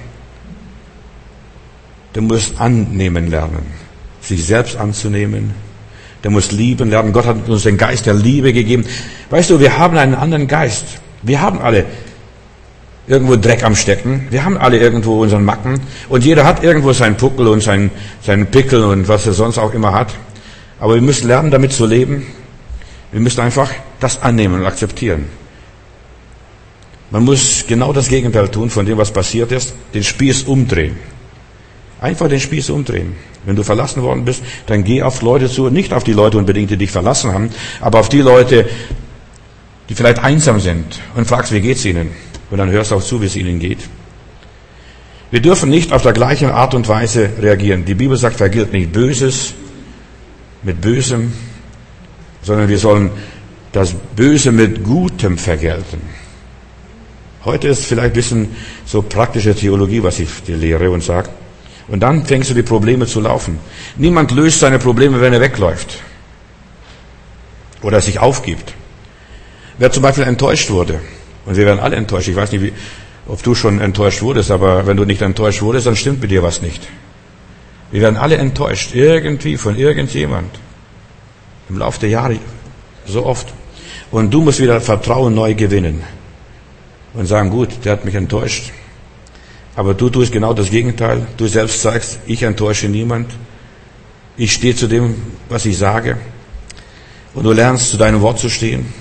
der muss annehmen lernen. Sich selbst anzunehmen. Der muss lieben lernen. Gott hat uns den Geist der Liebe gegeben. Weißt du, wir haben einen anderen Geist. Wir haben alle irgendwo Dreck am Stecken. Wir haben alle irgendwo unseren Macken. Und jeder hat irgendwo seinen Puckel und seinen Pickel und was er sonst auch immer hat. Aber wir müssen lernen, damit zu leben. Wir müssen einfach das annehmen und akzeptieren. Man muss genau das Gegenteil tun von dem, was passiert ist. Den Spieß umdrehen. Einfach den Spieß umdrehen. Wenn du verlassen worden bist, dann geh auf Leute zu. Nicht auf die Leute unbedingt, die dich verlassen haben, aber auf die Leute, die vielleicht einsam sind. Und fragst, wie geht's ihnen? Und dann hörst du auch zu, wie es ihnen geht. Wir dürfen nicht auf der gleichen Art und Weise reagieren. Die Bibel sagt, vergilt nicht Böses mit Bösem, sondern wir sollen das Böse mit Gutem vergelten. Heute ist vielleicht ein bisschen so praktische Theologie, was ich dir lehre und sage. Und dann fängst du die Probleme zu laufen. Niemand löst seine Probleme, wenn er wegläuft. Oder sich aufgibt. Wer zum Beispiel enttäuscht wurde, und wir werden alle enttäuscht. Ich weiß nicht, ob du schon enttäuscht wurdest, aber wenn du nicht enttäuscht wurdest, dann stimmt mit dir was nicht. Wir werden alle enttäuscht, irgendwie von irgendjemand. Im Laufe der Jahre, so oft. Und du musst wieder Vertrauen neu gewinnen. Und sagen, gut, der hat mich enttäuscht. Aber du tust genau das Gegenteil. Du selbst sagst, ich enttäusche niemand. Ich stehe zu dem, was ich sage. Und du lernst, zu deinem Wort zu stehen.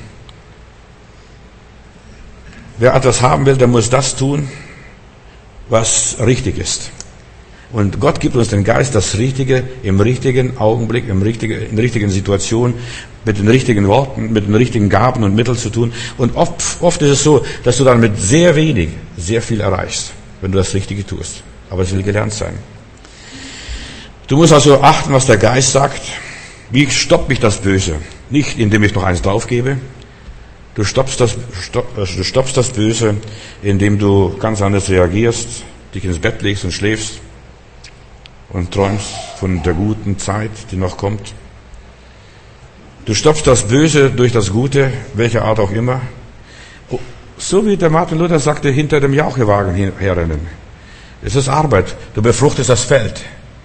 Wer etwas haben will, der muss das tun, was richtig ist. Und Gott gibt uns den Geist, das Richtige im richtigen Augenblick, in der richtigen Situation, mit den richtigen Worten, mit den richtigen Gaben und Mitteln zu tun. Und oft ist es so, dass du dann mit sehr wenig sehr viel erreichst, wenn du das Richtige tust. Aber es will gelernt sein. Du musst also achten, was der Geist sagt. Wie stoppt mich das Böse? Nicht, indem ich noch eins draufgebe. Du stoppst das Böse, indem du ganz anders reagierst, dich ins Bett legst und schläfst und träumst von der guten Zeit, die noch kommt. Du stoppst das Böse durch das Gute, welcher Art auch immer. So wie der Martin Luther sagte, hinter dem Jauchewagen herrennen. Es ist Arbeit. Du befruchtest das Feld.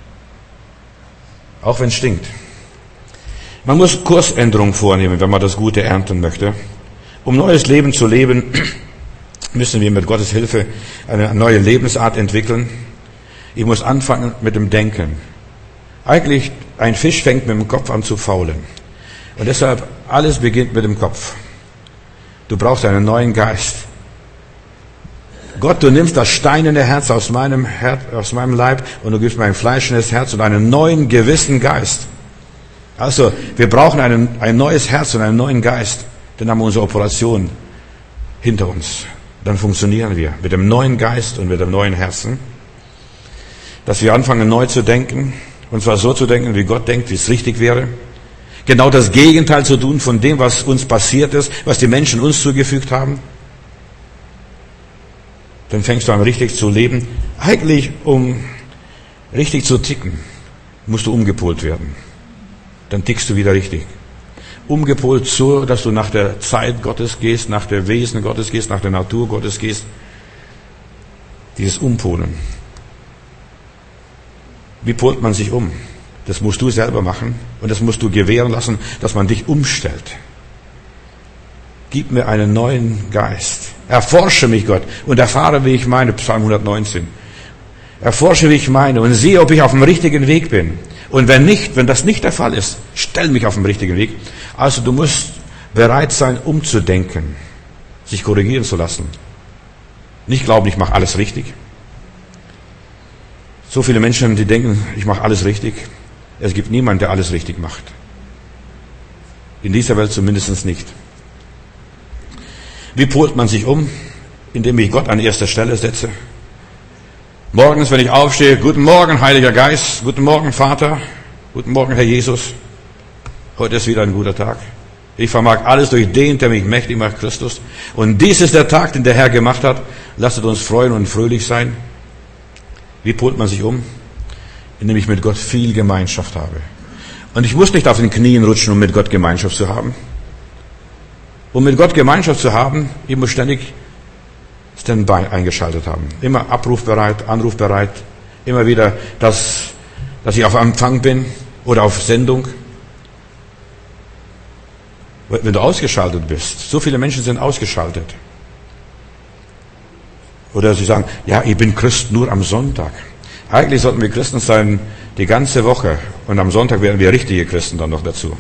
Auch wenn es stinkt. Man muss Kursänderung vornehmen, wenn man das Gute ernten möchte. Um neues Leben zu leben, müssen wir mit Gottes Hilfe eine neue Lebensart entwickeln. Ich muss anfangen mit dem Denken. Eigentlich, ein Fisch fängt mit dem Kopf an zu faulen. Und deshalb, alles beginnt mit dem Kopf. Du brauchst einen neuen Geist. Gott, du nimmst das steinerne Herz aus meinem Leib und du gibst mir ein fleischendes Herz und einen neuen, gewissen Geist. Also, wir brauchen ein neues Herz und einen neuen Geist. Dann haben wir unsere Operation hinter uns. Dann funktionieren wir mit dem neuen Geist und mit dem neuen Herzen. Dass wir anfangen, neu zu denken. Und zwar so zu denken, wie Gott denkt, wie es richtig wäre. Genau das Gegenteil zu tun von dem, was uns passiert ist, was die Menschen uns zugefügt haben. Dann fängst du an, richtig zu leben. Eigentlich, um richtig zu ticken, musst du umgepolt werden. Dann tickst du wieder richtig. Umgepolt so, dass du nach der Zeit Gottes gehst, nach der Wesen Gottes gehst, nach der Natur Gottes gehst. Dieses Umpolen. Wie polt man sich um? Das musst du selber machen und das musst du gewähren lassen, dass man dich umstellt. Gib mir einen neuen Geist. Erforsche mich, Gott, und erfahre, wie ich meine, Psalm 119. Erforsche, wie ich meine und sehe, ob ich auf dem richtigen Weg bin. Und wenn das nicht der Fall ist, stell mich auf den richtigen Weg. Also du musst bereit sein, umzudenken, sich korrigieren zu lassen. Nicht glauben, ich mache alles richtig. So viele Menschen, die denken, ich mache alles richtig. Es gibt niemanden, der alles richtig macht. In dieser Welt zumindest nicht. Wie polt man sich um? Indem ich Gott an erster Stelle setze. Morgens, wenn ich aufstehe, guten Morgen, Heiliger Geist, guten Morgen, Vater, guten Morgen, Herr Jesus. Heute ist wieder ein guter Tag. Ich vermag alles durch den, der mich mächtig macht, Christus. Und dies ist der Tag, den der Herr gemacht hat. Lasst uns freuen und fröhlich sein. Wie polt man sich um? Indem ich mit Gott viel Gemeinschaft habe. Und ich muss nicht auf den Knien rutschen, um mit Gott Gemeinschaft zu haben. Um mit Gott Gemeinschaft zu haben, ich muss ständig Standby eingeschaltet haben. Immer abrufbereit, anrufbereit. Immer wieder, dass ich auf Empfang bin oder auf Sendung. Wenn du ausgeschaltet bist, so viele Menschen sind ausgeschaltet. Oder sie sagen, ja, ich bin Christ nur am Sonntag. Eigentlich sollten wir Christen sein die ganze Woche. Und am Sonntag werden wir richtige Christen dann noch dazu.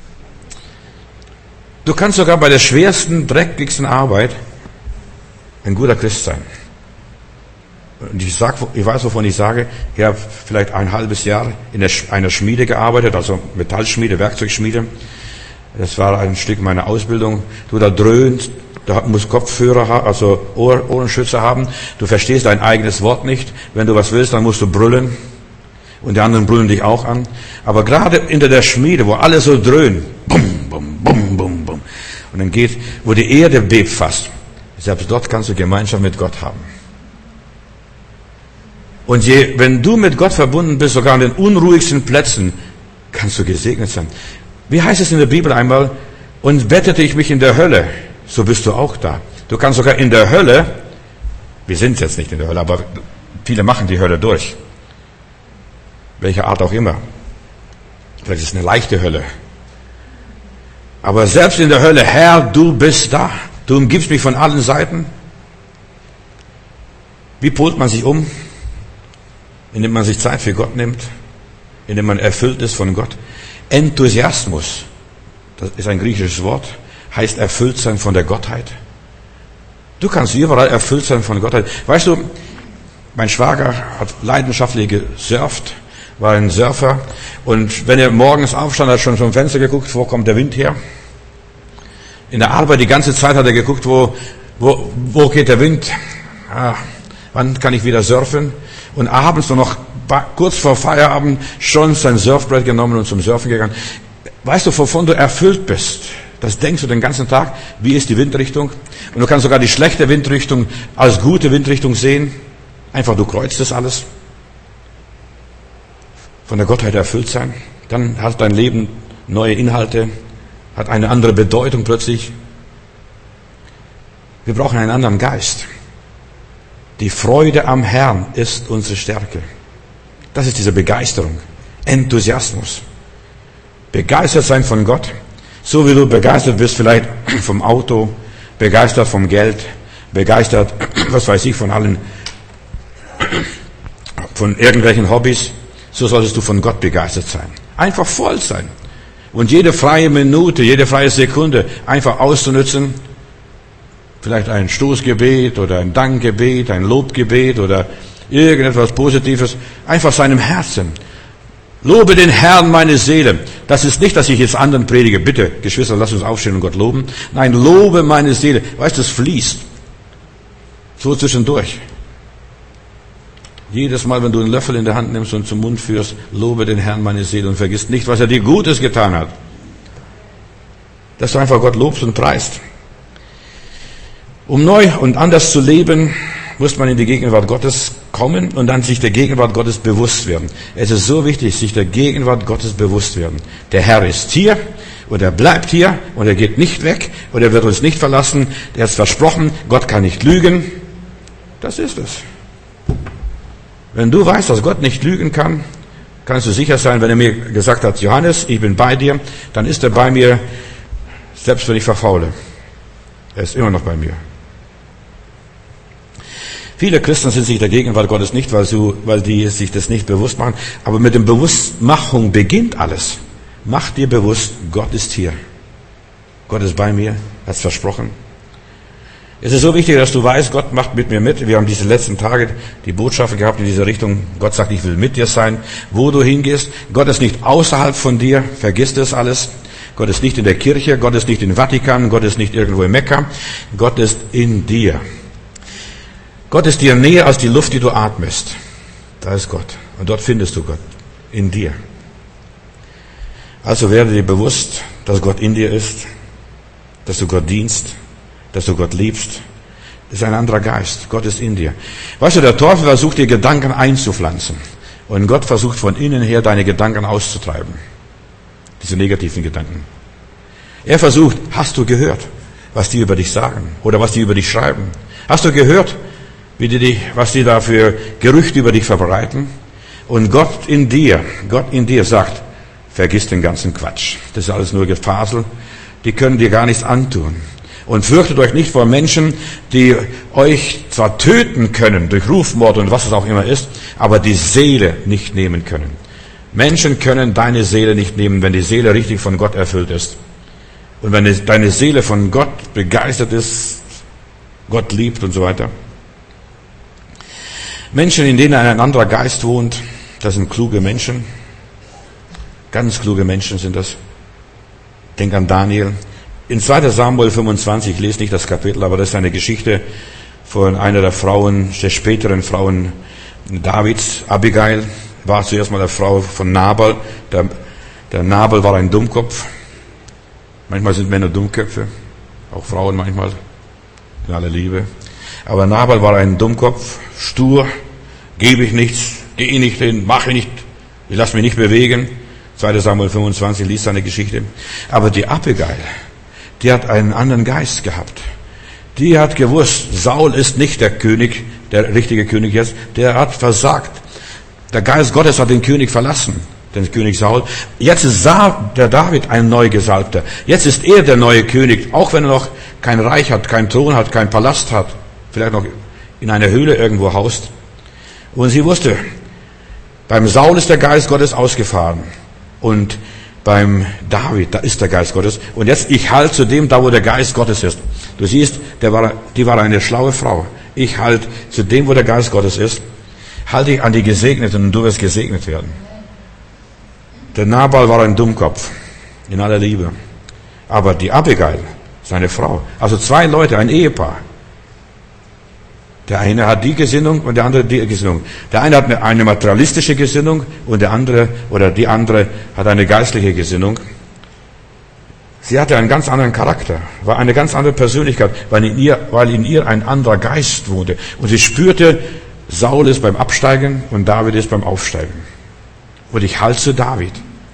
Du kannst sogar bei der schwersten, dreckigsten Arbeit ein guter Christ sein. Und ich weiß, wovon ich sage. Ich habe vielleicht ein halbes Jahr in einer Schmiede gearbeitet, also Metallschmiede, Werkzeugschmiede. Das war ein Stück meiner Ausbildung. Du da dröhnst, da musst Kopfhörer haben, also Ohrenschützer haben. Du verstehst dein eigenes Wort nicht. Wenn du was willst, dann musst du brüllen. Und die anderen brüllen dich auch an. Aber gerade hinter der Schmiede, wo alle so dröhnen, bum, bum, bum, bum, bum. Und dann wo die Erde bebt fast. Selbst dort kannst du Gemeinschaft mit Gott haben. Und wenn du mit Gott verbunden bist, sogar an den unruhigsten Plätzen, kannst du gesegnet sein. Wie heißt es in der Bibel einmal? Und bettete ich mich in der Hölle, so bist du auch da. Du kannst sogar in der Hölle, wir sind jetzt nicht in der Hölle, aber viele machen die Hölle durch. Welche Art auch immer. Vielleicht ist es eine leichte Hölle. Aber selbst in der Hölle, Herr, du bist da. Du umgibst mich von allen Seiten. Wie polt man sich um? Indem man sich Zeit für Gott nimmt. Indem man erfüllt ist von Gott. Enthusiasmus, das ist ein griechisches Wort, heißt erfüllt sein von der Gottheit. Du kannst überall erfüllt sein von Gottheit. Weißt du, mein Schwager hat leidenschaftlich gesurft, war ein Surfer. Und wenn er morgens aufstand, hat er schon zum Fenster geguckt, wo kommt der Wind her. In der Arbeit die ganze Zeit hat er geguckt, wo geht der Wind. Wann kann ich wieder surfen? Und abends noch kurz vor Feierabend schon sein Surfbrett genommen und zum Surfen gegangen. Weißt du, wovon du erfüllt bist? Das denkst du den ganzen Tag. Wie ist die Windrichtung? Und du kannst sogar die schlechte Windrichtung als gute Windrichtung sehen. Einfach, du kreuzt das alles. Von der Gottheit erfüllt sein. Dann hat dein Leben neue Inhalte, hat eine andere Bedeutung plötzlich. Wir brauchen einen anderen Geist. Die Freude am Herrn ist unsere Stärke. Das ist diese Begeisterung. Enthusiasmus. Begeistert sein von Gott. So wie du begeistert bist vielleicht vom Auto, begeistert vom Geld, begeistert, was weiß ich, von irgendwelchen Hobbys. So solltest du von Gott begeistert sein. Einfach voll sein. Und jede freie Minute, jede freie Sekunde einfach auszunutzen. Vielleicht ein Stoßgebet oder ein Dankgebet, ein Lobgebet oder irgendetwas Positives. Einfach seinem Herzen. Lobe den Herrn, meine Seele. Das ist nicht, dass ich jetzt anderen predige. Bitte, Geschwister, lasst uns aufstehen und Gott loben. Nein, lobe meine Seele. Weißt du, es fließt. So zwischendurch. Jedes Mal, wenn du einen Löffel in der Hand nimmst und zum Mund führst, lobe den Herrn, meine Seele, und vergiss nicht, was er dir Gutes getan hat. Dass du einfach Gott lobst und preist. Um neu und anders zu leben, muss man in die Gegenwart Gottes kommen und dann sich der Gegenwart Gottes bewusst werden. Es ist so wichtig, sich der Gegenwart Gottes bewusst werden. Der Herr ist hier und er bleibt hier und er geht nicht weg und er wird uns nicht verlassen. Er hat versprochen, Gott kann nicht lügen. Das ist es. Wenn du weißt, dass Gott nicht lügen kann, kannst du sicher sein, wenn er mir gesagt hat, Johannes, ich bin bei dir, dann ist er bei mir, selbst wenn ich verfaule. Er ist immer noch bei mir. Viele Christen sind sich der Gegenwart Gottes nicht, weil die sich das nicht bewusst machen. Aber mit der Bewusstmachung beginnt alles. Mach dir bewusst, Gott ist hier. Gott ist bei mir, hat es versprochen. Es ist so wichtig, dass du weißt, Gott macht mit mir mit. Wir haben diese letzten Tage die Botschaften gehabt in diese Richtung. Gott sagt, ich will mit dir sein, wo du hingehst. Gott ist nicht außerhalb von dir, vergiss das alles. Gott ist nicht in der Kirche, Gott ist nicht im Vatikan, Gott ist nicht irgendwo in Mekka. Gott ist in dir. Gott ist dir näher als die Luft, die du atmest. Da ist Gott. Und dort findest du Gott. In dir. Also werde dir bewusst, dass Gott in dir ist, dass du Gott dienst, dass du Gott liebst. Das ist ein anderer Geist. Gott ist in dir. Weißt du, der Teufel versucht, dir Gedanken einzupflanzen. Und Gott versucht von innen her, deine Gedanken auszutreiben. Diese negativen Gedanken. Er versucht, hast du gehört, was die über dich sagen? Oder was die über dich schreiben? Hast du gehört, was die da für Gerüchte über dich verbreiten? Und Gott in dir sagt, vergiss den ganzen Quatsch. Das ist alles nur Gefasel. Die können dir gar nichts antun. Und fürchtet euch nicht vor Menschen, die euch zwar töten können durch Rufmord und was es auch immer ist, aber die Seele nicht nehmen können. Menschen können deine Seele nicht nehmen, wenn die Seele richtig von Gott erfüllt ist. Und wenn deine Seele von Gott begeistert ist, Gott liebt und so weiter. Menschen, in denen ein anderer Geist wohnt, das sind kluge Menschen. Ganz kluge Menschen sind das. Denk an Daniel. In 2. Samuel 25, ich lese nicht das Kapitel, aber das ist eine Geschichte von einer der späteren Frauen Davids. Abigail war zuerst mal der Frau von Nabal. Der Nabal war ein Dummkopf. Manchmal sind Männer Dummköpfe, auch Frauen manchmal, in aller Liebe. Aber Nabal war ein Dummkopf, stur, gebe ich nichts, gehe nicht hin, mache nicht, ich lasse mich nicht bewegen. 2. Samuel 25, liest seine Geschichte. Aber die Abigail, die hat einen anderen Geist gehabt. Die hat gewusst, Saul ist nicht der König, der richtige König jetzt, der hat versagt. Der Geist Gottes hat den König verlassen, den König Saul. Jetzt ist der David ein Neugesalbter. Jetzt ist er der neue König, auch wenn er noch kein Reich hat, keinen Thron hat, keinen Palast hat, vielleicht noch in einer Höhle irgendwo haust. Und sie wusste, beim Saul ist der Geist Gottes ausgefahren. Und beim David, da ist der Geist Gottes. Und jetzt, ich halte zu dem, da wo der Geist Gottes ist. Du siehst, die war eine schlaue Frau. Ich halte zu dem, wo der Geist Gottes ist, halte ich an die Gesegneten und du wirst gesegnet werden. Der Nabal war ein Dummkopf, in aller Liebe. Aber die Abigail, seine Frau, also 2 Leute, ein Ehepaar. Der eine hat die Gesinnung und der andere die Gesinnung. Der eine hat eine materialistische Gesinnung und der andere oder die andere hat eine geistliche Gesinnung. Sie hatte einen ganz anderen Charakter, war eine ganz andere Persönlichkeit, weil in ihr ein anderer Geist wohnte. Und sie spürte, Saul ist beim Absteigen und David ist beim Aufsteigen. Und ich halte zu David.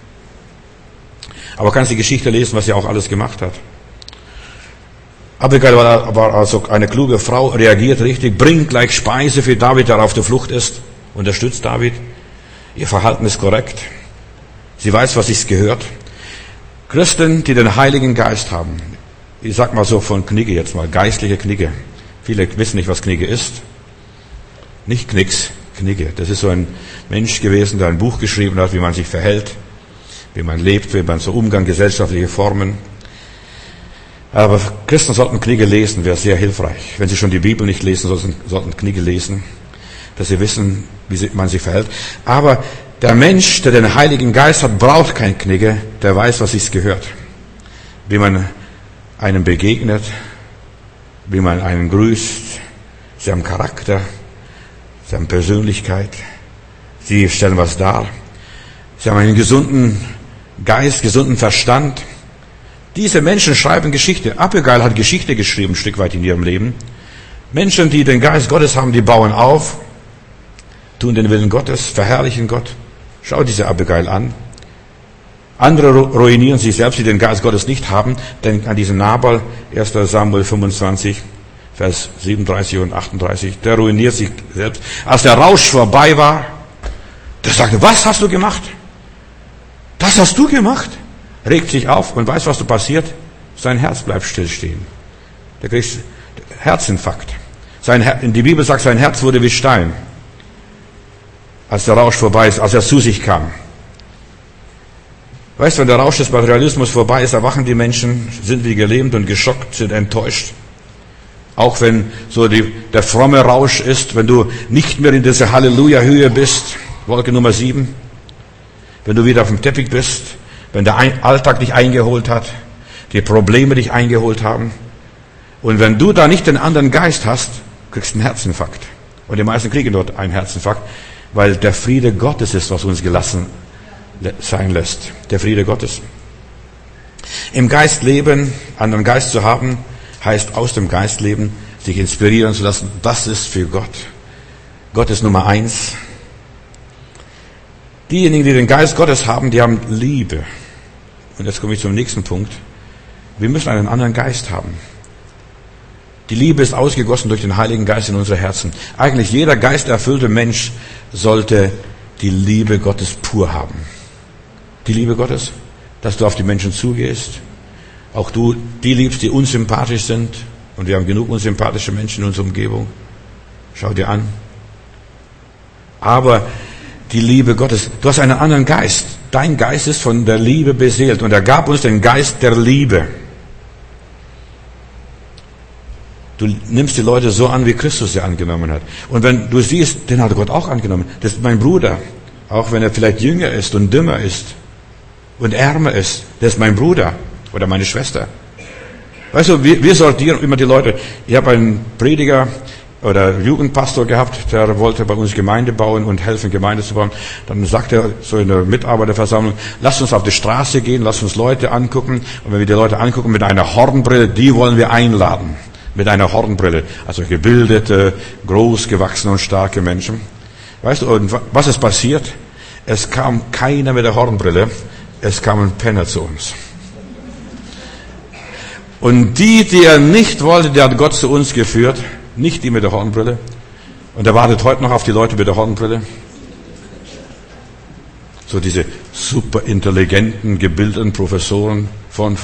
Aber kannst die Geschichte lesen, was sie auch alles gemacht hat. Abigail war also eine kluge Frau, reagiert richtig, bringt gleich Speise für David, der auf der Flucht ist, unterstützt David. Ihr Verhalten ist korrekt. Sie weiß, was sich gehört. Christen, die den Heiligen Geist haben, ich sag mal so von Knigge jetzt mal, geistliche Knigge. Viele wissen nicht, was Knigge ist. Nicht Knicks, Knigge. Das ist so ein Mensch gewesen, der ein Buch geschrieben hat, wie man sich verhält, wie man lebt, wie man so umgang, gesellschaftliche Formen. Aber Christen sollten Knigge lesen, wäre sehr hilfreich. Wenn sie schon die Bibel nicht lesen, sollten Knigge lesen, dass sie wissen, wie man sich verhält. Aber der Mensch, der den Heiligen Geist hat, braucht kein Knigge, der weiß, was sich gehört. Wie man einem begegnet, wie man einen grüßt. Sie haben Charakter, sie haben Persönlichkeit, sie stellen was dar. Sie haben einen gesunden Geist, gesunden Verstand. Diese Menschen schreiben Geschichte. Abigail hat Geschichte geschrieben, ein Stück weit in ihrem Leben. Menschen, die den Geist Gottes haben, die bauen auf, tun den Willen Gottes, verherrlichen Gott. Schau diese Abigail an. Andere ruinieren sich selbst, die den Geist Gottes nicht haben. Denk an diesen Nabal, 1. Samuel 25, Vers 37 und 38. Der ruiniert sich selbst. Als der Rausch vorbei war, der sagte, was hast du gemacht? Das hast du gemacht? Regt sich auf und weiß, was da passiert? Sein Herz bleibt stillstehen. Der kriegt Herzinfarkt. Die Bibel sagt, sein Herz wurde wie Stein, als der Rausch vorbei ist, als er zu sich kam. Weißt du, wenn der Rausch des Materialismus vorbei ist, erwachen die Menschen, sind wie gelähmt und geschockt, sind enttäuscht. Auch wenn so der fromme Rausch ist, wenn du nicht mehr in dieser Halleluja-Höhe bist, Wolke Nummer 7, wenn du wieder auf dem Teppich bist, wenn der Alltag dich eingeholt hat, die Probleme dich eingeholt haben. Und wenn du da nicht den anderen Geist hast, kriegst du einen Herzinfarkt. Und die meisten kriegen dort einen Herzinfarkt, weil der Friede Gottes ist, was uns gelassen sein lässt. Der Friede Gottes. Im Geist leben, anderen Geist zu haben, heißt aus dem Geist leben, sich inspirieren zu lassen. Das ist für Gott. Gott ist Nummer 1. Diejenigen, die den Geist Gottes haben, die haben Liebe. Und jetzt komme ich zum nächsten Punkt. Wir müssen einen anderen Geist haben. Die Liebe ist ausgegossen durch den Heiligen Geist in unsere Herzen. Eigentlich jeder geisterfüllte Mensch sollte die Liebe Gottes pur haben. Die Liebe Gottes, dass du auf die Menschen zugehst. Auch du die liebst, die unsympathisch sind. Und wir haben genug unsympathische Menschen in unserer Umgebung. Schau dir an. Aber die Liebe Gottes, du hast einen anderen Geist. Dein Geist ist von der Liebe beseelt. Und er gab uns den Geist der Liebe. Du nimmst die Leute so an, wie Christus sie angenommen hat. Und wenn du siehst, den hat Gott auch angenommen. Das ist mein Bruder. Auch wenn er vielleicht jünger ist und dümmer ist und ärmer ist. Das ist mein Bruder oder meine Schwester. Weißt du, wir sortieren immer die Leute. Ich habe einen Prediger oder Jugendpastor gehabt, der wollte bei uns Gemeinde bauen und helfen, Gemeinde zu bauen. Dann sagt er so in der Mitarbeiterversammlung, lasst uns auf die Straße gehen, lasst uns Leute angucken. Und wenn wir die Leute angucken mit einer Hornbrille, die wollen wir einladen. Mit einer Hornbrille. Also gebildete, großgewachsene und starke Menschen. Weißt du, und was ist passiert? Es kam keiner mit der Hornbrille. Es kamen Penner zu uns. Und die er nicht wollte, die hat Gott zu uns geführt. Nicht die mit der Hornbrille. Und er wartet heute noch auf die Leute mit der Hornbrille. So diese super intelligenten, gebildeten Professoren von.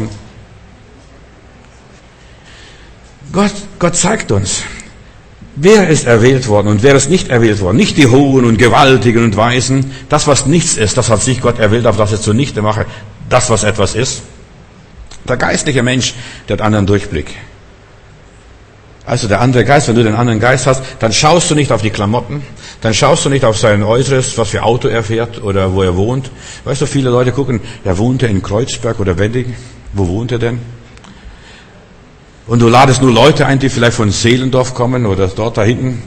Gott zeigt uns, wer ist erwählt worden und wer ist nicht erwählt worden. Nicht die Hohen und Gewaltigen und Weisen. Das, was nichts ist, das hat sich Gott erwählt, auf das er zunichte mache. Das, was etwas ist. Der geistliche Mensch, der hat anderen Durchblick. Also der andere Geist, wenn du den anderen Geist hast, dann schaust du nicht auf die Klamotten, dann schaust du nicht auf sein Äußeres, was für Auto er fährt oder wo er wohnt. Weißt du, viele Leute gucken, ja, wohnt er in Kreuzberg oder Wedding? Wo wohnt er denn? Und du ladest nur Leute ein, die vielleicht von Seelendorf kommen oder dort da hinten.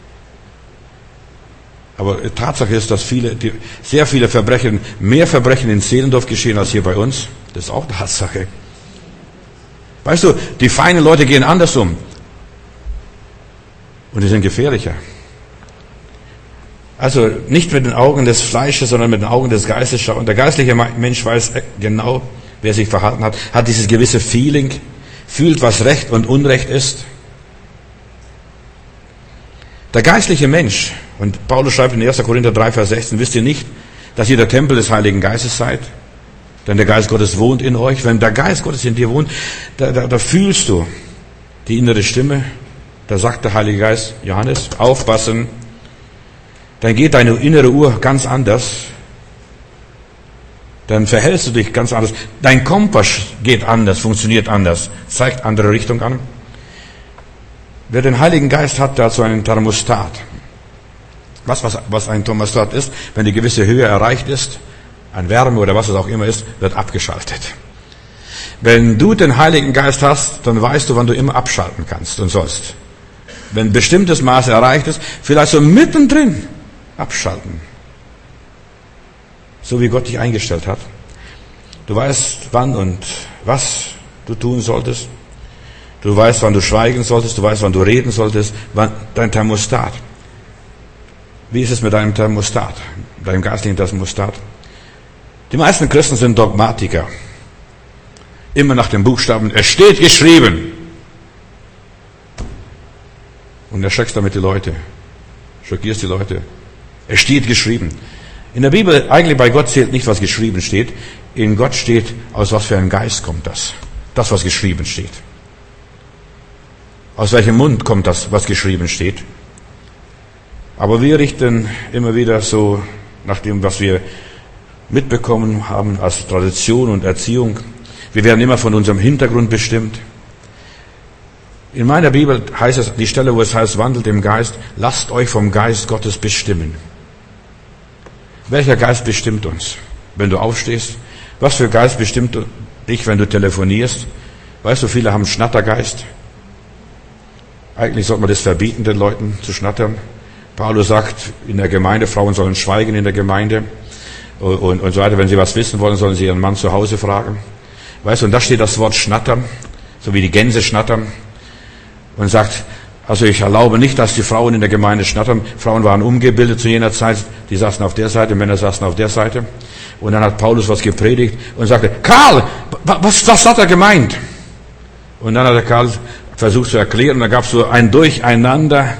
Aber Tatsache ist, dass sehr viele Verbrechen, mehr Verbrechen in Seelendorf geschehen als hier bei uns. Das ist auch Tatsache. Weißt du, die feinen Leute gehen anders um. Und die sind gefährlicher. Also nicht mit den Augen des Fleisches, sondern mit den Augen des Geistes schauen. Der geistliche Mensch weiß genau, wer sich verhalten hat, hat dieses gewisse Feeling, fühlt, was Recht und Unrecht ist. Der geistliche Mensch, und Paulus schreibt in 1. Korinther 3, Vers 16, wisst ihr nicht, dass ihr der Tempel des Heiligen Geistes seid? Denn der Geist Gottes wohnt in euch. Wenn der Geist Gottes in dir wohnt, da fühlst du die innere Stimme. Da sagt der Heilige Geist, Johannes, aufpassen. Dann geht deine innere Uhr ganz anders. Dann verhältst du dich ganz anders. Dein Kompass geht anders, funktioniert anders, zeigt andere Richtung an. Wer den Heiligen Geist hat, der hat so einen Thermostat. Was ein Thermostat ist, wenn die gewisse Höhe erreicht ist, an Wärme oder was es auch immer ist, wird abgeschaltet. Wenn du den Heiligen Geist hast, dann weißt du, wann du immer abschalten kannst und sollst. Wenn ein bestimmtes Maß erreicht ist, vielleicht so mittendrin abschalten. So wie Gott dich eingestellt hat. Du weißt, wann und was du tun solltest. Du weißt, wann du schweigen solltest. Du weißt, wann du reden solltest. Dein Thermostat. Wie ist es mit deinem Thermostat? Deinem geistlichen Thermostat? Die meisten Christen sind Dogmatiker. Immer nach den Buchstaben. Es steht geschrieben. Und erschreckst damit die Leute. Schockierst die Leute. Es steht geschrieben. In der Bibel, eigentlich bei Gott zählt nicht, was geschrieben steht. In Gott steht, aus was für einem Geist kommt das. Das, was geschrieben steht. Aus welchem Mund kommt das, was geschrieben steht? Aber wir richten immer wieder so nach dem, was wir mitbekommen haben als Tradition und Erziehung. Wir werden immer von unserem Hintergrund bestimmt. In meiner Bibel heißt es, die Stelle, wo es heißt, wandelt im Geist, lasst euch vom Geist Gottes bestimmen. Welcher Geist bestimmt uns, wenn du aufstehst? Was für Geist bestimmt dich, wenn du telefonierst? Weißt du, viele haben Schnattergeist. Eigentlich sollte man das verbieten, den Leuten zu schnattern. Paulus sagt in der Gemeinde, Frauen sollen schweigen in der Gemeinde und so weiter. Wenn sie was wissen wollen, sollen sie ihren Mann zu Hause fragen. Weißt du, und da steht das Wort schnattern, so wie die Gänse schnattern. Und sagt, also ich erlaube nicht, dass die Frauen in der Gemeinde schnattern. Frauen waren umgebildet zu jener Zeit, die saßen auf der Seite, Männer saßen auf der Seite. Und dann hat Paulus was gepredigt und sagte, Karl, was hat er gemeint? Und dann hat der Karl versucht zu erklären, da gab es so ein Durcheinander,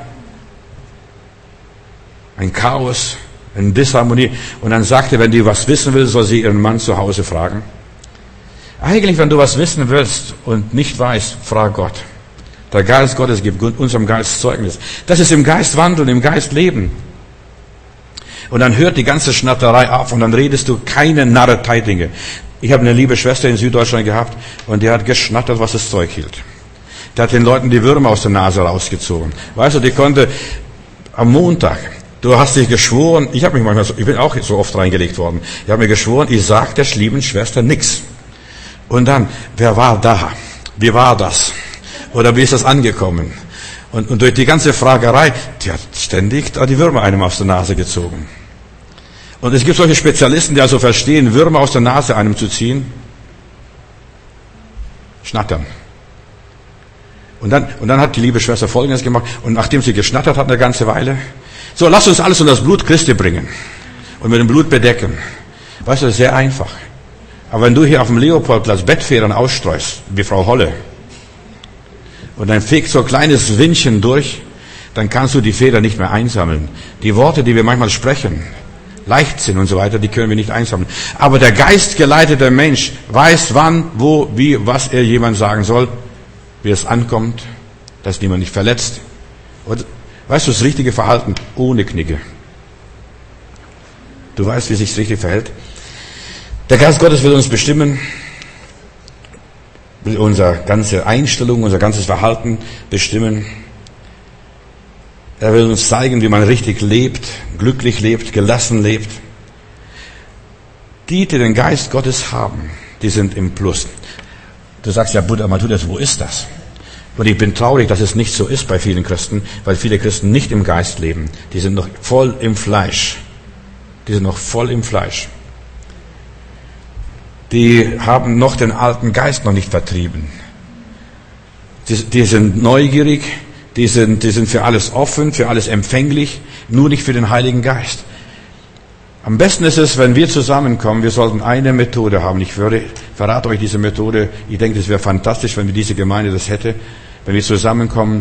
ein Chaos, eine Disharmonie. Und dann sagte, wenn die was wissen will, soll sie ihren Mann zu Hause fragen. Eigentlich, wenn du was wissen willst und nicht weißt, frag Gott. Der Geist Gottes gibt unserem Geist Zeugnis. Das ist im Geist wandeln, im Geist leben. Und dann hört die ganze Schnatterei auf und dann redest du keine Narretei-Dinge. Ich habe eine liebe Schwester in Süddeutschland gehabt und die hat geschnattert, was das Zeug hielt. Die hat den Leuten die Würmer aus der Nase rausgezogen. Weißt du, die konnte am Montag, du hast dich geschworen, ich bin auch so oft reingelegt worden, ich habe mir geschworen, ich sage der lieben Schwester nichts. Und dann, wer war da? Wie war das? Oder wie ist das angekommen? Und durch die ganze Fragerei, die hat ständig die Würmer einem aus der Nase gezogen. Und es gibt solche Spezialisten, die also verstehen, Würmer aus der Nase einem zu ziehen. Schnattern. Und dann hat die liebe Schwester Folgendes gemacht. Und nachdem sie geschnattert hat eine ganze Weile, so, lass uns alles unter das Blut Christi bringen. Und mit dem Blut bedecken. Weißt du, das ist sehr einfach. Aber wenn du hier auf dem Leopoldplatz Bettfedern ausstreust, wie Frau Holle, und dann fegt so ein kleines Windchen durch, dann kannst du die Feder nicht mehr einsammeln. Die Worte, die wir manchmal sprechen, Leichtsinn und so weiter, die können wir nicht einsammeln. Aber der geistgeleitete Mensch weiß wann, wo, wie, was er jemand sagen soll, wie es ankommt, dass niemand nicht verletzt. Und weißt du, das richtige Verhalten ohne Knicke. Du weißt, wie sich das richtig verhält. Der Geist Gottes will uns bestimmen, will unsere ganze Einstellung, unser ganzes Verhalten bestimmen. Er will uns zeigen, wie man richtig lebt, glücklich lebt, gelassen lebt. Die den Geist Gottes haben, die sind im Plus. Du sagst ja, Buddha, Matthäus, wo ist das? Und ich bin traurig, dass es nicht so ist bei vielen Christen, weil viele Christen nicht im Geist leben. Die sind noch voll im Fleisch. Die haben noch den alten Geist noch nicht vertrieben. Die sind neugierig, die sind für alles offen, für alles empfänglich, nur nicht für den Heiligen Geist. Am besten ist es, wenn wir zusammenkommen, wir sollten eine Methode haben. Ich verrate euch diese Methode. Ich denke, es wäre fantastisch, wenn wir diese Gemeinde das hätte. Wenn wir zusammenkommen,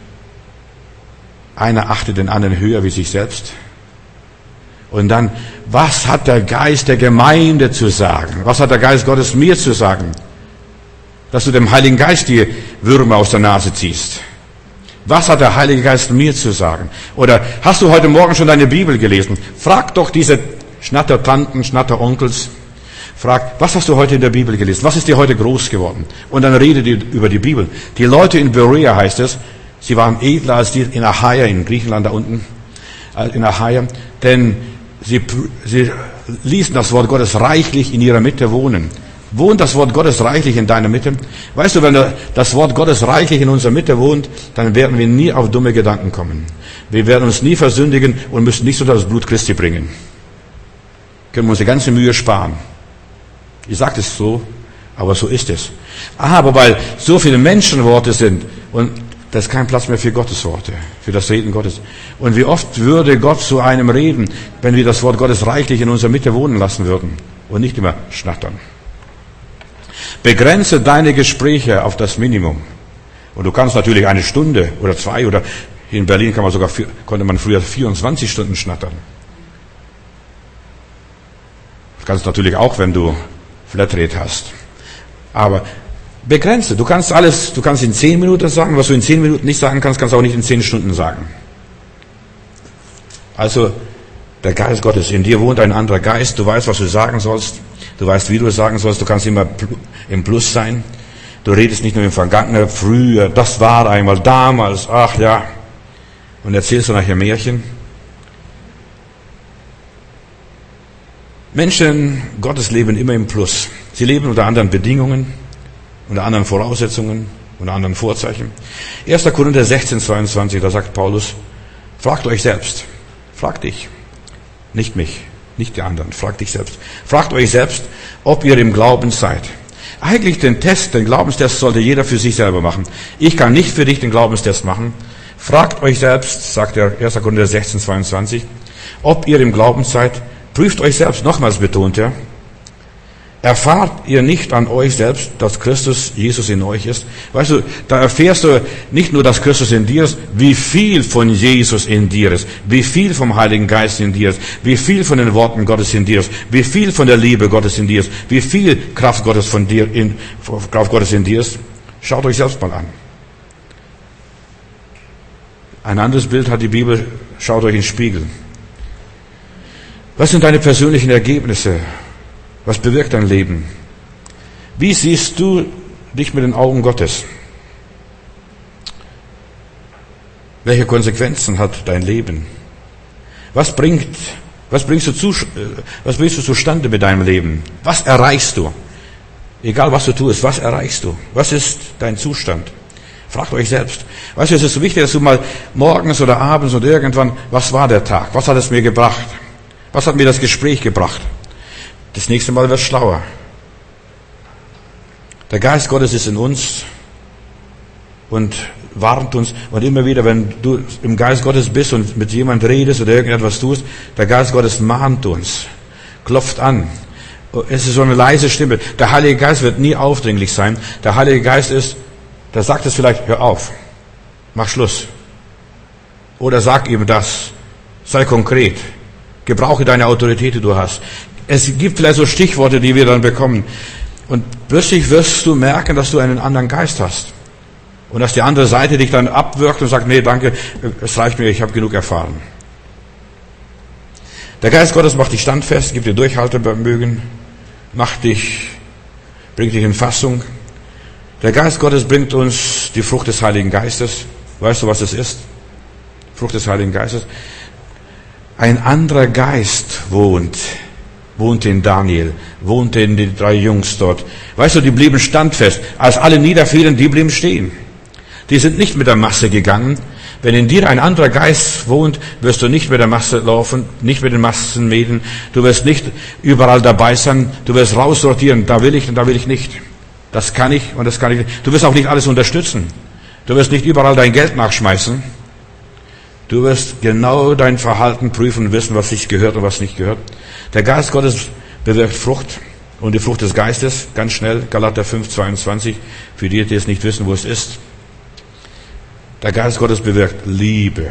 einer achtet den anderen höher wie sich selbst. Und dann, was hat der Geist der Gemeinde zu sagen? Was hat der Geist Gottes mir zu sagen? Dass du dem Heiligen Geist die Würmer aus der Nase ziehst. Was hat der Heilige Geist mir zu sagen? Oder hast du heute Morgen schon deine Bibel gelesen? Frag doch diese Schnattertanten, Schnatteronkels. Frag, was hast du heute in der Bibel gelesen? Was ist dir heute groß geworden? Und dann rede die über die Bibel. Die Leute in Berea, heißt es, sie waren edler als die in Achaia, in Griechenland da unten, in Achaia, denn sie ließen das Wort Gottes reichlich in ihrer Mitte wohnen. Wohnt das Wort Gottes reichlich in deiner Mitte? Weißt du, wenn das Wort Gottes reichlich in unserer Mitte wohnt, dann werden wir nie auf dumme Gedanken kommen. Wir werden uns nie versündigen und müssen nicht unter das Blut Christi bringen. Können wir uns die ganze Mühe sparen. Ich sage es so, aber so ist es. Aber weil so viele Menschenworte sind und da ist kein Platz mehr für Gottes Worte, für das Reden Gottes. Und wie oft würde Gott zu einem reden, wenn wir das Wort Gottes reichlich in unserer Mitte wohnen lassen würden und nicht immer schnattern. Begrenze deine Gespräche auf das Minimum. Und du kannst natürlich 1 Stunde oder 2 oder hier in Berlin konnte man früher 24 Stunden schnattern. Das kannst du natürlich auch, wenn du Flatrate hast. Aber Begrenze. Du kannst in 10 Minuten sagen, was du in 10 Minuten nicht sagen kannst, kannst du auch nicht in 10 Stunden sagen. Also, der Geist Gottes, in dir wohnt ein anderer Geist, du weißt, was du sagen sollst, du weißt, wie du es sagen sollst, du kannst immer im Plus sein. Du redest nicht nur im Vergangenen, früher, das war einmal, damals, ach ja. Und erzählst du nachher Märchen. Menschen Gottes leben immer im Plus. Sie leben unter anderen Bedingungen, unter anderen Voraussetzungen, unter anderen Vorzeichen. 1. Korinther 16, 22, da sagt Paulus, fragt euch selbst, fragt dich, nicht mich, nicht die anderen, fragt dich selbst. Fragt euch selbst, ob ihr im Glauben seid. Eigentlich den Glaubenstest sollte jeder für sich selber machen. Ich kann nicht für dich den Glaubenstest machen. Fragt euch selbst, sagt der 1. Korinther 16, 22, ob ihr im Glauben seid. Prüft euch selbst, nochmals betont er. Erfahrt ihr nicht an euch selbst, dass Christus Jesus in euch ist? Weißt du, da erfährst du nicht nur, dass Christus in dir ist, wie viel von Jesus in dir ist, wie viel vom Heiligen Geist in dir ist, wie viel von den Worten Gottes in dir ist, wie viel von der Liebe Gottes in dir ist, wie viel Kraft Gottes in dir ist. Schaut euch selbst mal an. Ein anderes Bild hat die Bibel, schaut euch in den Spiegel. Was sind deine persönlichen Ergebnisse? Was bewirkt dein Leben? Wie siehst du dich mit den Augen Gottes? Welche Konsequenzen hat dein Leben? Was bringst du zustande mit deinem Leben? Was erreichst du? Egal was du tust, was erreichst du? Was ist dein Zustand? Fragt euch selbst. Weißt du, es ist so wichtig, dass du mal morgens oder abends oder irgendwann, was war der Tag? Was hat es mir gebracht? Was hat mir das Gespräch gebracht? Das nächste Mal wird schlauer. Der Geist Gottes ist in uns und warnt uns. Und immer wieder, wenn du im Geist Gottes bist und mit jemand redest oder irgendetwas tust, der Geist Gottes mahnt uns, klopft an. Es ist so eine leise Stimme. Der Heilige Geist wird nie aufdringlich sein. Der Heilige Geist der sagt es vielleicht, hör auf, mach Schluss. Oder sag ihm das, sei konkret. Gebrauche deine Autorität, die du hast. Es gibt vielleicht so Stichworte, die wir dann bekommen. Und plötzlich wirst du merken, dass du einen anderen Geist hast. Und dass die andere Seite dich dann abwirkt und sagt, nee, danke, es reicht mir, ich habe genug erfahren. Der Geist Gottes macht dich standfest, gibt dir Durchhaltevermögen, bringt dich in Fassung. Der Geist Gottes bringt uns die Frucht des Heiligen Geistes. Weißt du, was es ist? Frucht des Heiligen Geistes. Ein anderer Geist wohnte in Daniel, wohnte in den 3 Jungs dort. Weißt du, die blieben standfest. Als alle niederfielen, die blieben stehen. Die sind nicht mit der Masse gegangen. Wenn in dir ein anderer Geist wohnt, wirst du nicht mit der Masse laufen, nicht mit den Massen reden. Du wirst nicht überall dabei sein. Du wirst raussortieren, da will ich und da will ich nicht. Das kann ich und das kann ich nicht. Du wirst auch nicht alles unterstützen. Du wirst nicht überall dein Geld nachschmeißen. Du wirst genau dein Verhalten prüfen und wissen, was sich gehört und was nicht gehört. Der Geist Gottes bewirkt Frucht und die Frucht des Geistes, ganz schnell, Galater 5, 22, für die es nicht wissen, wo es ist. Der Geist Gottes bewirkt Liebe,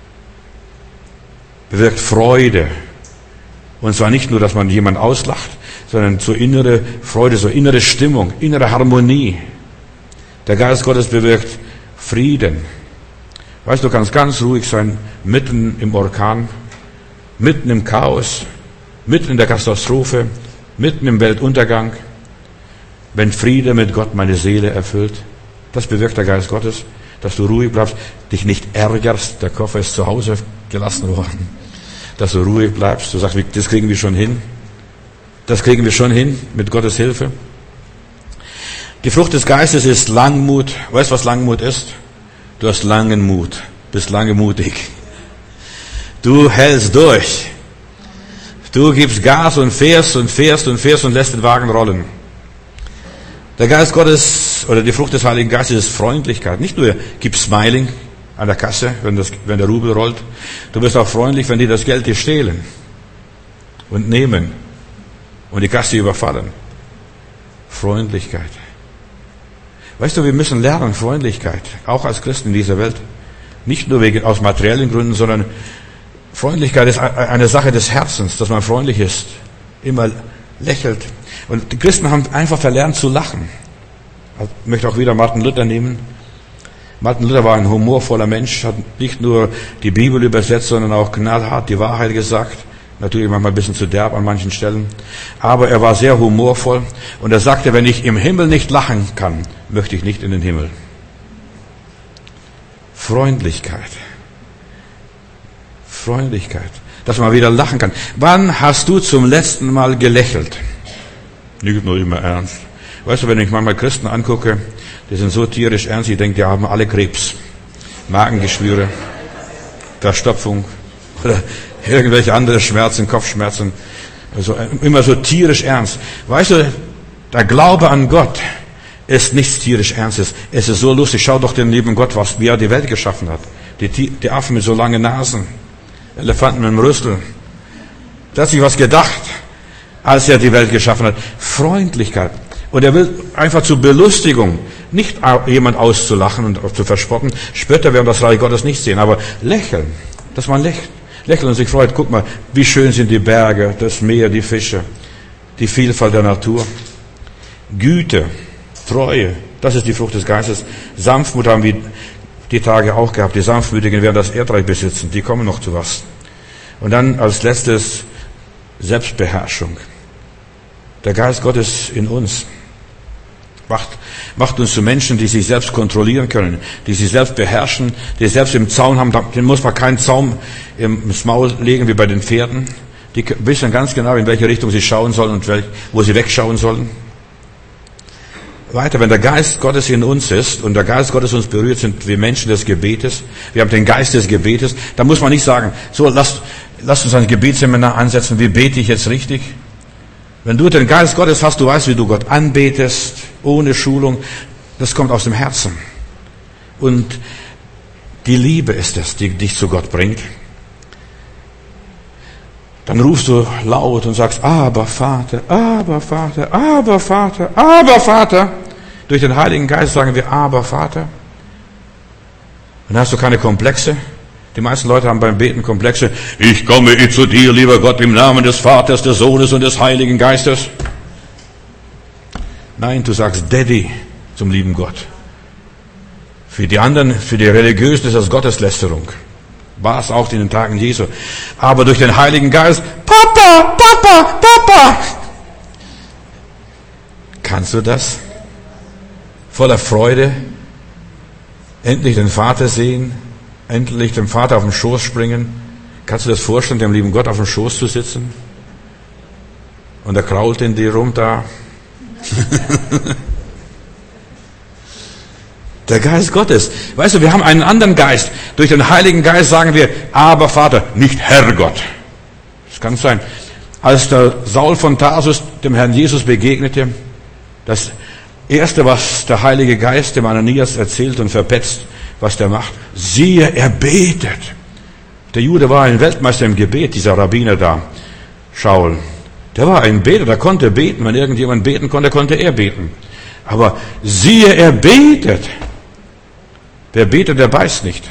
bewirkt Freude. Und zwar nicht nur, dass man jemand auslacht, sondern so innere Freude, so innere Stimmung, innere Harmonie. Der Geist Gottes bewirkt Frieden. Weißt du, du kannst ganz ruhig sein, mitten im Orkan, mitten im Chaos, mitten in der Katastrophe, mitten im Weltuntergang. Wenn Friede mit Gott meine Seele erfüllt, das bewirkt der Geist Gottes, dass du ruhig bleibst, dich nicht ärgerst, der Koffer ist zu Hause gelassen worden, dass du ruhig bleibst, du sagst, das kriegen wir schon hin. Das kriegen wir schon hin, mit Gottes Hilfe. Die Frucht des Geistes ist Langmut. Weißt du, was Langmut ist? Du hast langen Mut, bist lange mutig. Du hältst durch. Du gibst Gas und fährst und fährst und fährst und lässt den Wagen rollen. Der Geist Gottes oder die Frucht des Heiligen Geistes ist Freundlichkeit. Nicht nur gib Smiling an der Kasse, wenn der Rubel rollt. Du bist auch freundlich, wenn die das Geld dir stehlen und nehmen und die Kasse überfallen. Freundlichkeit. Weißt du, wir müssen lernen, Freundlichkeit, auch als Christen in dieser Welt. Nicht nur aus materiellen Gründen, sondern Freundlichkeit ist eine Sache des Herzens, dass man freundlich ist, immer lächelt. Und die Christen haben einfach verlernt zu lachen. Ich möchte auch wieder Martin Luther nehmen. Martin Luther war ein humorvoller Mensch, hat nicht nur die Bibel übersetzt, sondern auch knallhart die Wahrheit gesagt. Natürlich manchmal ein bisschen zu derb an manchen Stellen. Aber er war sehr humorvoll. Und er sagte, wenn ich im Himmel nicht lachen kann, möchte ich nicht in den Himmel. Freundlichkeit. Freundlichkeit. Dass man wieder lachen kann. Wann hast du zum letzten Mal gelächelt? Nicht nur immer ernst. Weißt du, wenn ich manchmal Christen angucke, die sind so tierisch ernst, ich denke, die haben alle Krebs. Magengeschwüre, Verstopfung oder irgendwelche andere Schmerzen, Kopfschmerzen. Also immer so tierisch ernst. Weißt du, der Glaube an Gott ist nichts tierisch Ernstes. Es ist so lustig. Schau doch den lieben Gott, wie er die Welt geschaffen hat. Die Affen mit so langen Nasen, Elefanten mit dem Rüssel. Da hat sich was gedacht, als er die Welt geschaffen hat. Freundlichkeit. Und er will einfach zur Belustigung, nicht jemand auszulachen und zu verspotten. Später werden wir das Reich Gottes nicht sehen, aber lächeln, dass man lächelt und sich freut. Guck mal, wie schön sind die Berge, das Meer, die Fische, die Vielfalt der Natur. Güte, Treue, das ist die Frucht des Geistes. Sanftmut haben wir die Tage auch gehabt. Die Sanftmütigen werden das Erdreich besitzen, die kommen noch zu was. Und dann als letztes Selbstbeherrschung. Der Geist Gottes in uns macht uns zu Menschen, die sich selbst kontrollieren können, die sich selbst beherrschen, die selbst im Zaun haben. Den muss man keinen Zaum ins Maul legen wie bei den Pferden. Die wissen ganz genau, in welche Richtung sie schauen sollen und wo sie wegschauen sollen. Weiter, wenn der Geist Gottes in uns ist und der Geist Gottes uns berührt, sind wir Menschen des Gebetes. Wir haben den Geist des Gebetes. Da muss man nicht sagen, so lasst uns ein Gebetsseminar ansetzen, wie bete ich jetzt richtig? Wenn du den Geist Gottes hast, du weißt, wie du Gott anbetest, ohne Schulung, das kommt aus dem Herzen. Und die Liebe ist es, die dich zu Gott bringt. Dann rufst du laut und sagst, aber Vater, aber Vater, aber Vater, aber Vater. Durch den Heiligen Geist sagen wir, aber Vater. Dann hast du keine Komplexe. Die meisten Leute haben beim Beten Komplexe. Ich komme zu dir, lieber Gott, im Namen des Vaters, des Sohnes und des Heiligen Geistes. Nein, du sagst Daddy zum lieben Gott. Für die anderen, für die Religiösen ist das Gotteslästerung. War es auch in den Tagen Jesu. Aber durch den Heiligen Geist, Papa, Papa, Papa. Kannst du das? Voller Freude, endlich den Vater sehen, endlich dem Vater auf den Schoß springen. Kannst du das vorstellen, dem lieben Gott auf dem Schoß zu sitzen? Und er krault in dir rum da. Der Geist Gottes. Weißt du, wir haben einen anderen Geist. Durch den Heiligen Geist sagen wir, aber Vater, nicht Herrgott. Das kann sein. Als der Saul von Tarsus dem Herrn Jesus begegnete, das Erste, was der Heilige Geist dem Ananias erzählt und verpetzt, was der macht, siehe, er betet. Der Jude war ein Weltmeister im Gebet, dieser Rabbiner da, Schaul. Der war ein Beter, der konnte beten. Wenn irgendjemand beten konnte, konnte er beten. Aber siehe, er betet. Wer betet, der beißt nicht.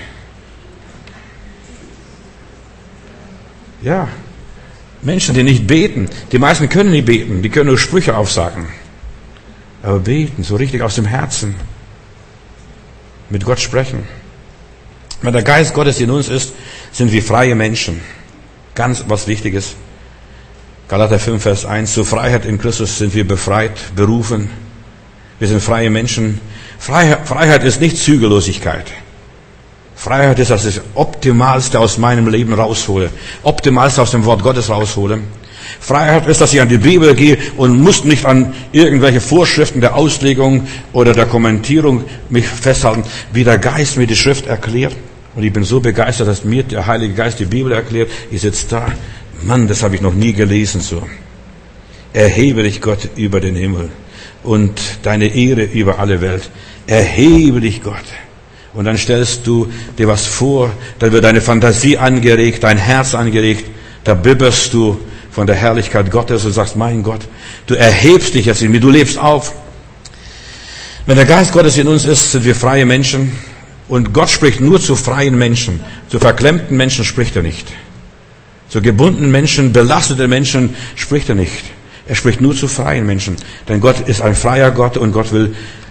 Ja, Menschen, die nicht beten, die meisten können nicht beten, die können nur Sprüche aufsagen. Aber beten, so richtig aus dem Herzen, mit Gott sprechen. Wenn der Geist Gottes in uns ist, sind wir freie Menschen. Ganz was Wichtiges. Galater 5, Vers 1, zur Freiheit in Christus sind wir befreit, berufen. Wir sind freie Menschen. Freiheit ist nicht Zügellosigkeit. Freiheit ist, dass ich das Optimalste aus meinem Leben raushole. Optimalste aus dem Wort Gottes raushole. Freiheit ist, dass ich an die Bibel gehe und muss nicht an irgendwelche Vorschriften der Auslegung oder der Kommentierung mich festhalten, wie der Geist mir die Schrift erklärt. Und ich bin so begeistert, dass mir der Heilige Geist die Bibel erklärt. Ich sitze da. Mann, das habe ich noch nie gelesen so. Erhebe dich, Gott, über den Himmel und deine Ehre über alle Welt. Erhebe dich, Gott. Und dann stellst du dir was vor, dann wird deine Fantasie angeregt, dein Herz angeregt, da bibberst du von der Herrlichkeit Gottes und sagst, mein Gott, du erhebst dich jetzt in mir, du lebst auf. Wenn der Geist Gottes in uns ist, sind wir freie Menschen und Gott spricht nur zu freien Menschen. Zu verklemmten Menschen spricht er nicht. Zu gebundenen Menschen, belasteten Menschen spricht er nicht. Er spricht nur zu freien Menschen. Denn Gott ist ein freier Gott und Gott will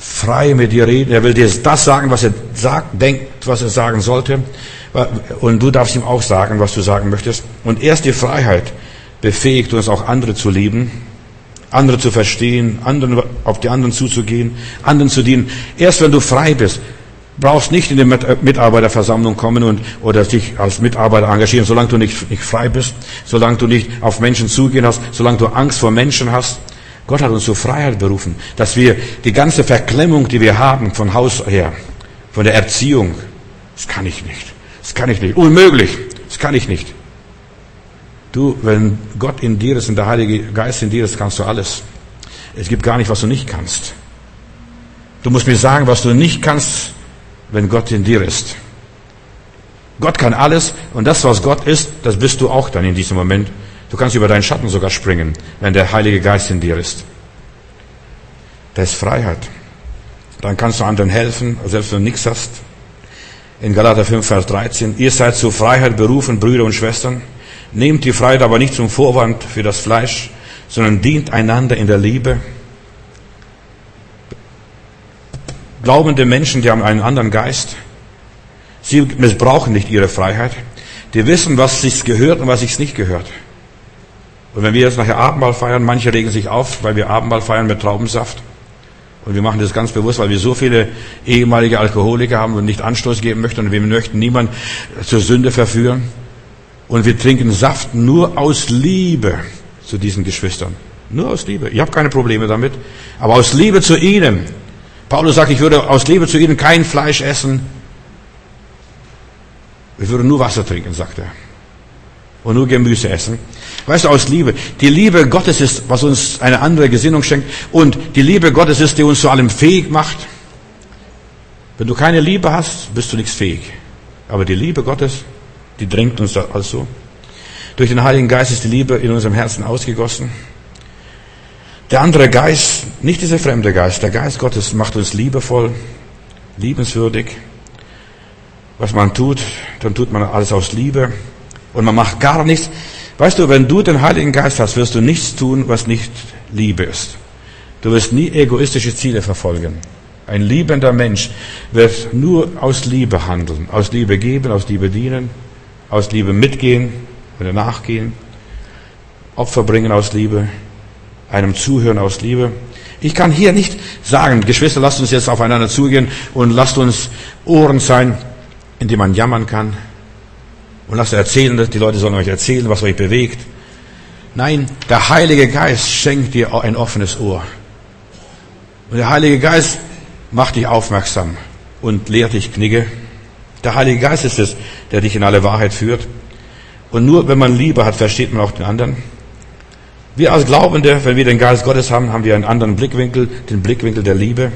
frei mit dir reden. Er will dir das sagen, was er sagt, denkt, was er sagen sollte. Und du darfst ihm auch sagen, was du sagen möchtest. Und erst die Freiheit befähigt uns auch andere zu lieben, andere zu verstehen, auf die anderen zuzugehen, anderen zu dienen. Erst wenn du frei bist, brauchst nicht in die Mitarbeiterversammlung kommen oder dich als Mitarbeiter engagieren, solange du nicht frei bist, solange du nicht auf Menschen zugehen hast, solange du Angst vor Menschen hast. Gott hat uns zur Freiheit berufen, dass wir die ganze Verklemmung, die wir haben von Haus her, von der Erziehung, das kann ich nicht, unmöglich, das kann ich nicht. Du, wenn Gott in dir ist und der Heilige Geist in dir ist, kannst du alles. Es gibt gar nicht, was du nicht kannst. Du musst mir sagen, was du nicht kannst, wenn Gott in dir ist. Gott kann alles und das, was Gott ist, das bist du auch dann in diesem Moment. Du kannst über deinen Schatten sogar springen, wenn der Heilige Geist in dir ist. Das ist Freiheit. Dann kannst du anderen helfen, selbst wenn du nichts hast. In Galater 5, Vers 13. Ihr seid zur Freiheit berufen, Brüder und Schwestern. Nehmt die Freiheit aber nicht zum Vorwand für das Fleisch, sondern dient einander in der Liebe. Glaubende Menschen, die haben einen anderen Geist. Sie missbrauchen nicht ihre Freiheit. Die wissen, was sich gehört und was sich nicht gehört. Und wenn wir jetzt nachher Abendmahl feiern, manche regen sich auf, weil wir Abendmahl feiern mit Traubensaft. Und wir machen das ganz bewusst, weil wir so viele ehemalige Alkoholiker haben und nicht Anstoß geben möchten und wir möchten niemanden zur Sünde verführen. Und wir trinken Saft nur aus Liebe zu diesen Geschwistern. Nur aus Liebe. Ich habe keine Probleme damit. Aber aus Liebe zu ihnen. Paulus sagt, ich würde aus Liebe zu ihnen kein Fleisch essen. Ich würde nur Wasser trinken, sagt er. Und nur Gemüse essen. Weißt du, aus Liebe. Die Liebe Gottes ist, was uns eine andere Gesinnung schenkt. Und die Liebe Gottes ist, die uns zu allem fähig macht. Wenn du keine Liebe hast, bist du nichts fähig. Aber die Liebe Gottes, die drängt uns also. Durch den Heiligen Geist ist die Liebe in unserem Herzen ausgegossen. Der andere Geist, nicht dieser fremde Geist, der Geist Gottes macht uns liebevoll, liebenswürdig. Was man tut, dann tut man alles aus Liebe. Und man macht gar nichts. Weißt du, wenn du den Heiligen Geist hast, wirst du nichts tun, was nicht Liebe ist. Du wirst nie egoistische Ziele verfolgen. Ein liebender Mensch wird nur aus Liebe handeln, aus Liebe geben, aus Liebe dienen, aus Liebe mitgehen oder nachgehen, Opfer bringen aus Liebe, einem zuhören aus Liebe. Ich kann hier nicht sagen, Geschwister, lasst uns jetzt aufeinander zugehen und lasst uns Ohren sein, in die man jammern kann. Und lasst erzählen, die Leute sollen euch erzählen, was euch bewegt. Nein, der Heilige Geist schenkt dir ein offenes Ohr. Und der Heilige Geist macht dich aufmerksam und lehrt dich Knigge. Der Heilige Geist ist es, der dich in alle Wahrheit führt. Und nur wenn man Liebe hat, versteht man auch den anderen. Wir als Glaubende, wenn wir den Geist Gottes haben, haben wir einen anderen Blickwinkel, den Blickwinkel der Liebe.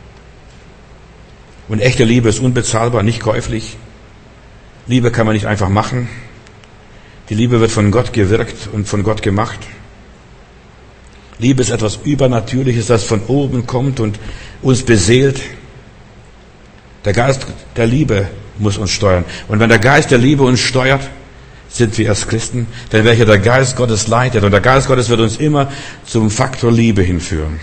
Und echte Liebe ist unbezahlbar, nicht käuflich. Liebe kann man nicht einfach machen. Die Liebe wird von Gott gewirkt und von Gott gemacht. Liebe ist etwas Übernatürliches, das von oben kommt und uns beseelt. Der Geist der Liebe muss uns steuern. Und wenn der Geist der Liebe uns steuert, sind wir erst Christen, denn welcher der Geist Gottes leitet. Und der Geist Gottes wird uns immer zum Faktor Liebe hinführen.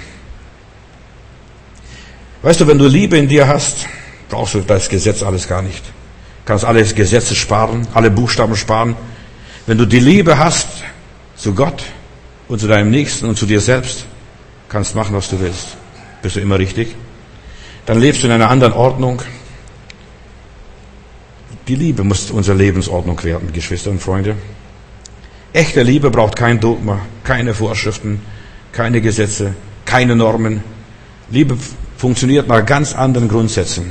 Weißt du, wenn du Liebe in dir hast, brauchst du das Gesetz alles gar nicht. Du kannst alle Gesetze sparen, alle Buchstaben sparen. Wenn du die Liebe hast zu Gott und zu deinem Nächsten und zu dir selbst, kannst machen, was du willst. Bist du immer richtig? Dann lebst du in einer anderen Ordnung. Die Liebe muss unsere Lebensordnung werden, Geschwister und Freunde. Echte Liebe braucht kein Dogma, keine Vorschriften, keine Gesetze, keine Normen. Liebe funktioniert nach ganz anderen Grundsätzen.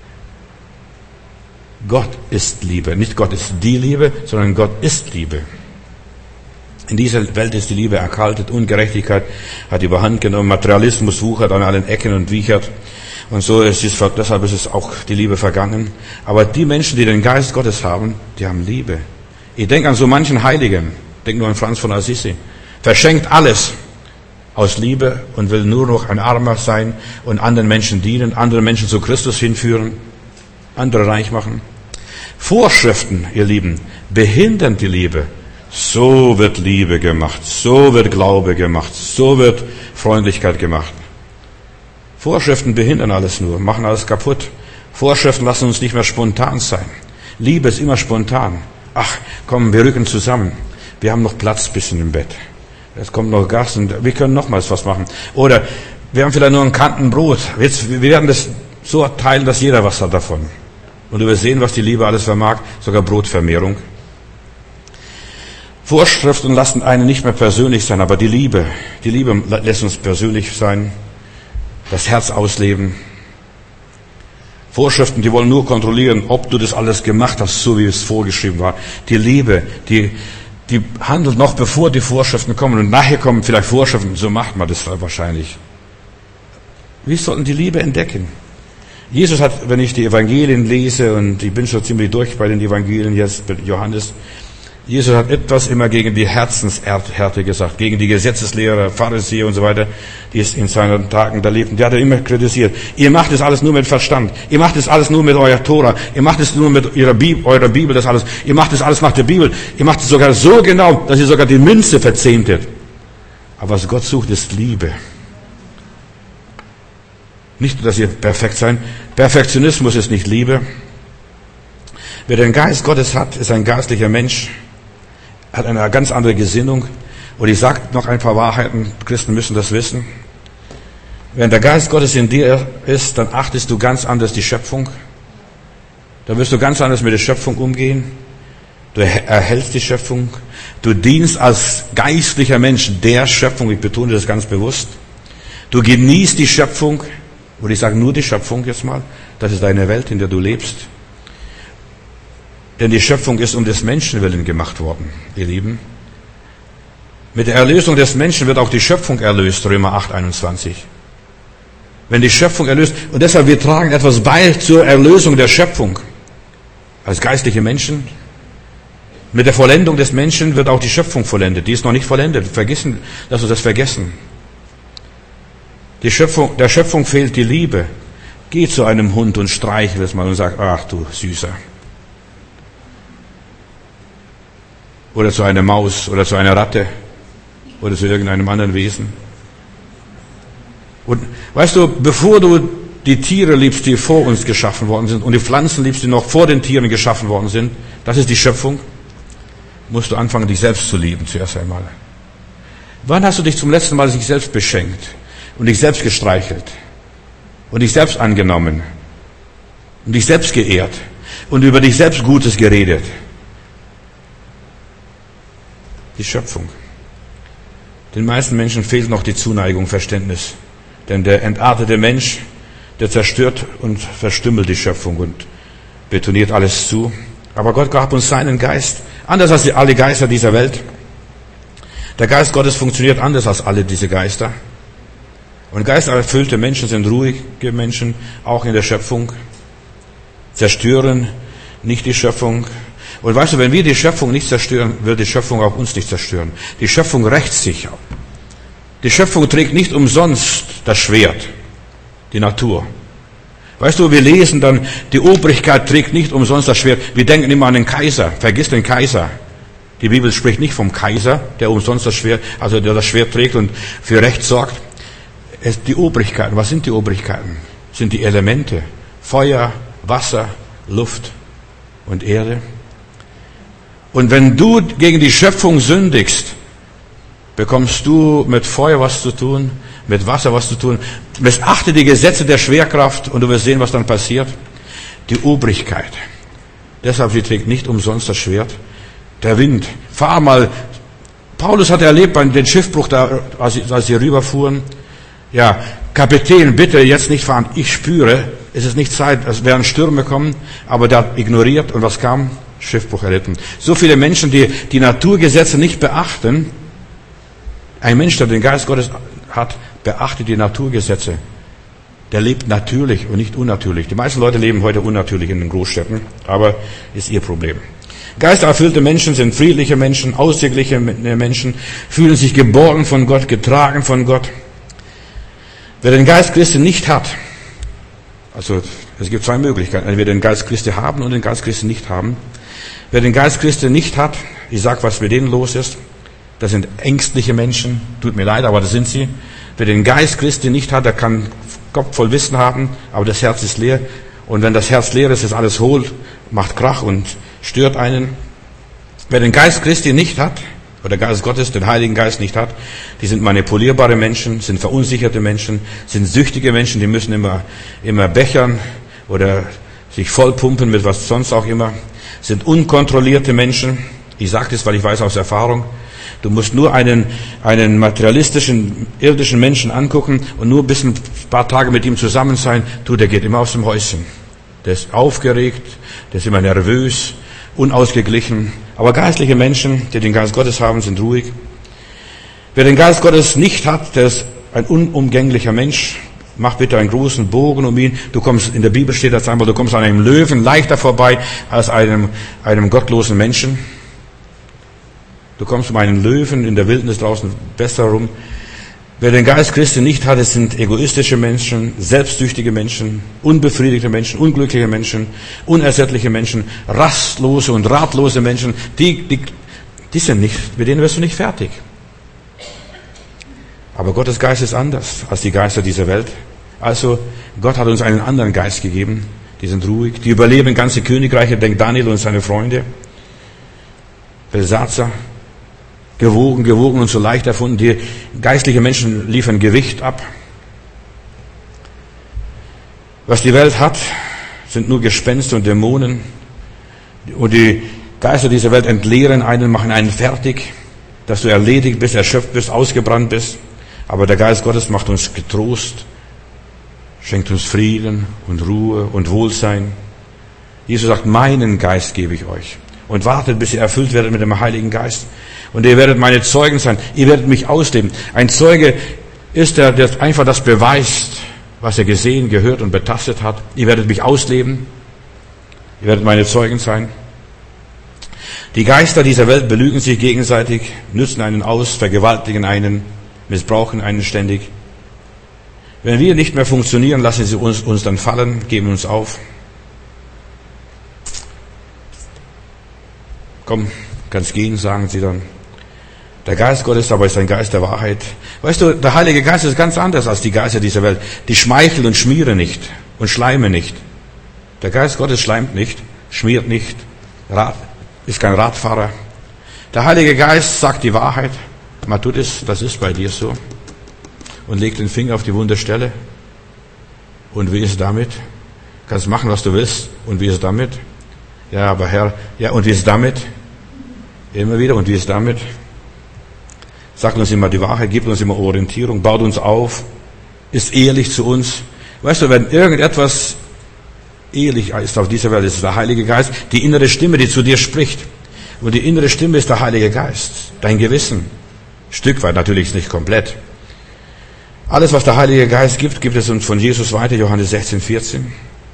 Gott ist Liebe. Nicht Gott ist die Liebe, sondern Gott ist Liebe. In dieser Welt ist die Liebe erkaltet, Ungerechtigkeit hat überhand genommen, Materialismus wuchert an allen Ecken und wiechert. Und so deshalb ist es auch die Liebe vergangen. Aber die Menschen, die den Geist Gottes haben, die haben Liebe. Ich denke an so manchen Heiligen. Denk nur an Franz von Assisi. Verschenkt alles aus Liebe und will nur noch ein Armer sein und anderen Menschen dienen, andere Menschen zu Christus hinführen, andere reich machen. Vorschriften, ihr Lieben, behindern die Liebe. So wird Liebe gemacht, so wird Glaube gemacht, so wird Freundlichkeit gemacht. Vorschriften behindern alles nur, machen alles kaputt. Vorschriften lassen uns nicht mehr spontan sein. Liebe ist immer spontan. Ach, komm, wir rücken zusammen. Wir haben noch Platz bisschen im Bett. Es kommt noch Gast und wir können nochmals was machen. Oder wir haben vielleicht nur einen Kantenbrot. Wir werden das so teilen, dass jeder was hat davon. Und wir sehen, was die Liebe alles vermag, sogar Brotvermehrung. Vorschriften lassen einen nicht mehr persönlich sein, aber die Liebe lässt uns persönlich sein, das Herz ausleben. Vorschriften, die wollen nur kontrollieren, ob du das alles gemacht hast, so wie es vorgeschrieben war. Die Liebe, die handelt noch bevor die Vorschriften kommen und nachher kommen vielleicht Vorschriften, so macht man das wahrscheinlich. Wir sollten die Liebe entdecken. Jesus hat, wenn ich die Evangelien lese, und ich bin schon ziemlich durch bei den Evangelien jetzt mit Johannes, Jesus hat etwas immer gegen die Herzenshärte gesagt, gegen die Gesetzeslehrer, Pharisäer und so weiter, die es in seinen Tagen da lebten. Der hat er immer kritisiert. Ihr macht es alles nur mit Verstand. Ihr macht es alles nur mit eurer Tora. Ihr macht es nur mit eurer Bibel, das alles. Ihr macht es alles nach der Bibel. Ihr macht es sogar so genau, dass ihr sogar die Münze verzehntet. Aber was Gott sucht, ist Liebe. Nicht, dass ihr perfekt seid. Perfektionismus ist nicht Liebe. Wer den Geist Gottes hat, ist ein geistlicher Mensch, hat eine ganz andere Gesinnung. Und ich sage noch ein paar Wahrheiten, Christen müssen das wissen. Wenn der Geist Gottes in dir ist, dann achtest du ganz anders die Schöpfung. Dann wirst du ganz anders mit der Schöpfung umgehen. Du erhältst die Schöpfung. Du dienst als geistlicher Mensch der Schöpfung. Ich betone das ganz bewusst. Du genießt die Schöpfung. Und ich sage nur die Schöpfung jetzt mal. Das ist deine Welt, in der du lebst. Denn die Schöpfung ist um des Menschen willen gemacht worden, ihr Lieben. Mit der Erlösung des Menschen wird auch die Schöpfung erlöst, Römer 8,21. Wenn die Schöpfung erlöst, und deshalb wir tragen etwas bei zur Erlösung der Schöpfung. Als geistliche Menschen. Mit der Vollendung des Menschen wird auch die Schöpfung vollendet. Die ist noch nicht vollendet. Lass uns das vergessen. Der Schöpfung fehlt die Liebe. Geh zu einem Hund und streichel es mal und sag, ach du Süßer. Oder zu einer Maus oder zu einer Ratte oder zu irgendeinem anderen Wesen. Und weißt du, bevor du die Tiere liebst, die vor uns geschaffen worden sind, und die Pflanzen liebst, die noch vor den Tieren geschaffen worden sind, das ist die Schöpfung, musst du anfangen, dich selbst zu lieben zuerst einmal. Wann hast du dich zum letzten Mal dich selbst beschenkt und dich selbst gestreichelt und dich selbst angenommen und dich selbst geehrt und über dich selbst Gutes geredet? Die Schöpfung. Den meisten Menschen fehlt noch die Zuneigung, Verständnis. Denn der entartete Mensch, der zerstört und verstümmelt die Schöpfung und betoniert alles zu. Aber Gott gab uns seinen Geist, anders als alle Geister dieser Welt. Der Geist Gottes funktioniert anders als alle diese Geister. Und geistererfüllte Menschen sind ruhige Menschen, auch in der Schöpfung. Zerstören nicht die Schöpfung. Und weißt du, wenn wir die Schöpfung nicht zerstören, wird die Schöpfung auch uns nicht zerstören. Die Schöpfung rächt sich. Die Schöpfung trägt nicht umsonst das Schwert, die Natur. Weißt du, wir lesen dann, die Obrigkeit trägt nicht umsonst das Schwert. Wir denken immer an den Kaiser. Vergiss den Kaiser. Die Bibel spricht nicht vom Kaiser, der umsonst das Schwert, also der das Schwert trägt und für Recht sorgt. Die Obrigkeiten. Was sind die Obrigkeiten? Sind die Elemente. Feuer, Wasser, Luft und Erde. Und wenn du gegen die Schöpfung sündigst, bekommst du mit Feuer was zu tun, mit Wasser was zu tun. Missachte die Gesetze der Schwerkraft und du wirst sehen, was dann passiert. Die Obrigkeit. Deshalb, sie trägt nicht umsonst das Schwert. Der Wind. Fahr mal. Paulus hat erlebt bei dem Schiffbruch, da, als sie rüberfuhren. Ja, Kapitän, bitte jetzt nicht fahren. Ich spüre, es ist nicht Zeit, es werden Stürme kommen. Aber der hat ignoriert und was kam? Schiffbruch erlitten. So viele Menschen, die die Naturgesetze nicht beachten. Ein Mensch, der den Geist Gottes hat, beachtet die Naturgesetze. Der lebt natürlich und nicht unnatürlich. Die meisten Leute leben heute unnatürlich in den Großstädten, aber ist ihr Problem. Geistererfüllte Menschen sind friedliche Menschen, ausdrückliche Menschen, fühlen sich geborgen von Gott, getragen von Gott. Wer den Geist Christi nicht hat, also es gibt zwei Möglichkeiten, entweder den Geist Christi haben und den Geist Christi nicht haben. Wer den Geist Christi nicht hat, ich sag, was mit denen los ist, das sind ängstliche Menschen, tut mir leid, aber das sind sie. Wer den Geist Christi nicht hat, der kann Kopf voll Wissen haben, aber das Herz ist leer. Und wenn das Herz leer ist, ist alles hohl, macht Krach und stört einen. Wer den Geist Christi nicht hat, oder der Geist Gottes, den Heiligen Geist nicht hat, die sind manipulierbare Menschen, sind verunsicherte Menschen, sind süchtige Menschen, die müssen immer bechern oder sich vollpumpen mit was sonst auch immer, sind unkontrollierte Menschen. Ich sage das, weil ich weiß aus Erfahrung. Du musst nur einen materialistischen, irdischen Menschen angucken und nur ein paar Tage mit ihm zusammen sein. Der geht immer aus dem Häuschen. Der ist aufgeregt, der ist immer nervös, unausgeglichen. Aber geistliche Menschen, die den Geist Gottes haben, sind ruhig. Wer den Geist Gottes nicht hat, der ist ein unumgänglicher Mensch. Mach bitte einen großen Bogen um ihn. In der Bibel steht das einmal, du kommst an einem Löwen leichter vorbei als einem gottlosen Menschen. Du kommst um einen Löwen in der Wildnis draußen besser rum. Wer den Geist Christi nicht hat, es sind egoistische Menschen, selbstsüchtige Menschen, unbefriedigte Menschen, unglückliche Menschen, unersättliche Menschen, rastlose und ratlose Menschen. Die sind nicht, mit denen wirst du nicht fertig. Aber Gottes Geist ist anders als die Geister dieser Welt. Also Gott hat uns einen anderen Geist gegeben. Die sind ruhig, die überleben ganze Königreiche. Denkt Daniel und seine Freunde. Belsatzer. Gewogen und so leicht erfunden. Die geistlichen Menschen liefern Gewicht ab. Was die Welt hat, sind nur Gespenster und Dämonen. Und die Geister dieser Welt entleeren einen, machen einen fertig, dass du erledigt bist, erschöpft bist, ausgebrannt bist. Aber der Geist Gottes macht uns getrost, schenkt uns Frieden und Ruhe und Wohlsein. Jesus sagt, meinen Geist gebe ich euch. Und wartet, bis ihr erfüllt werdet mit dem Heiligen Geist. Und ihr werdet meine Zeugen sein. Ihr werdet mich ausleben. Ein Zeuge ist der einfach das beweist, was er gesehen, gehört und betastet hat. Ihr werdet mich ausleben. Ihr werdet meine Zeugen sein. Die Geister dieser Welt belügen sich gegenseitig, nützen einen aus, vergewaltigen einen, missbrauchen einen ständig. Wenn wir nicht mehr funktionieren, lassen sie uns dann fallen, geben uns auf. Komm, kannst gehen, sagen sie dann. Der Geist Gottes aber ist ein Geist der Wahrheit. Weißt du, der Heilige Geist ist ganz anders als die Geister dieser Welt. Die schmeicheln und schmieren nicht und schleimen nicht. Der Geist Gottes schleimt nicht, schmiert nicht, ist kein Radfahrer. Der Heilige Geist sagt die Wahrheit. Man tut es, das ist bei dir so. Und legt den Finger auf die wunde Stelle. Und wie ist es damit? Kannst machen, was du willst. Und wie ist es damit? Ja, aber Herr, ja, und wie ist es damit? Immer wieder, und wie ist es damit? Sagt uns immer die Wahrheit, gibt uns immer Orientierung, baut uns auf, ist ehrlich zu uns. Weißt du, wenn irgendetwas ehrlich ist auf dieser Welt, ist es der Heilige Geist, die innere Stimme, die zu dir spricht. Und die innere Stimme ist der Heilige Geist, dein Gewissen. Stück weit, natürlich nicht komplett. Alles, was der Heilige Geist gibt, gibt es uns von Jesus weiter, Johannes 16, 14.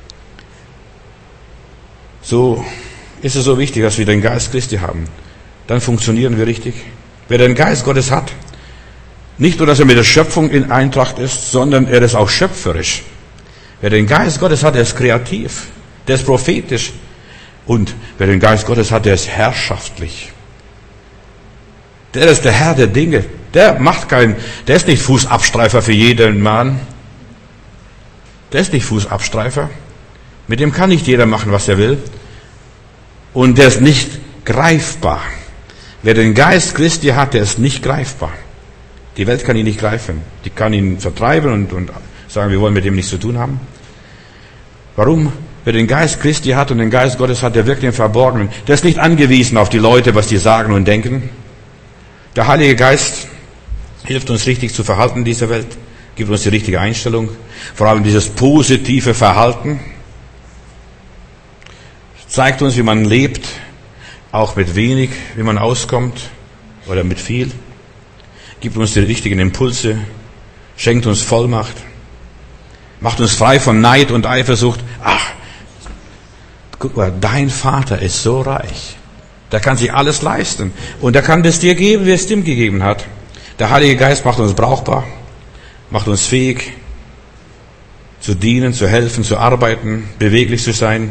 So ist es so wichtig, dass wir den Geist Christi haben. Dann funktionieren wir richtig. Wer den Geist Gottes hat, nicht nur, dass er mit der Schöpfung in Eintracht ist, sondern er ist auch schöpferisch. Wer den Geist Gottes hat, der ist kreativ, der ist prophetisch. Und wer den Geist Gottes hat, der ist herrschaftlich. Der ist der Herr der Dinge. Der ist nicht Fußabstreifer für jeden Mann. Der ist nicht Fußabstreifer. Mit dem kann nicht jeder machen, was er will. Und der ist nicht greifbar. Wer den Geist Christi hat, der ist nicht greifbar. Die Welt kann ihn nicht greifen. Die kann ihn vertreiben und sagen, wir wollen mit dem nichts zu tun haben. Warum? Wer den Geist Christi hat und den Geist Gottes hat, der wirkt im Verborgenen. Der ist nicht angewiesen auf die Leute, was die sagen und denken. Der Heilige Geist hilft uns richtig zu verhalten in dieser Welt, gibt uns die richtige Einstellung, vor allem dieses positive Verhalten, zeigt uns, wie man lebt, auch mit wenig, wie man auskommt oder mit viel, gibt uns die richtigen Impulse, schenkt uns Vollmacht, macht uns frei von Neid und Eifersucht. Ach, guck mal, dein Vater ist so reich. Der kann sich alles leisten. Und der kann es dir geben, wie es ihm gegeben hat. Der Heilige Geist macht uns brauchbar, macht uns fähig, zu dienen, zu helfen, zu arbeiten, beweglich zu sein.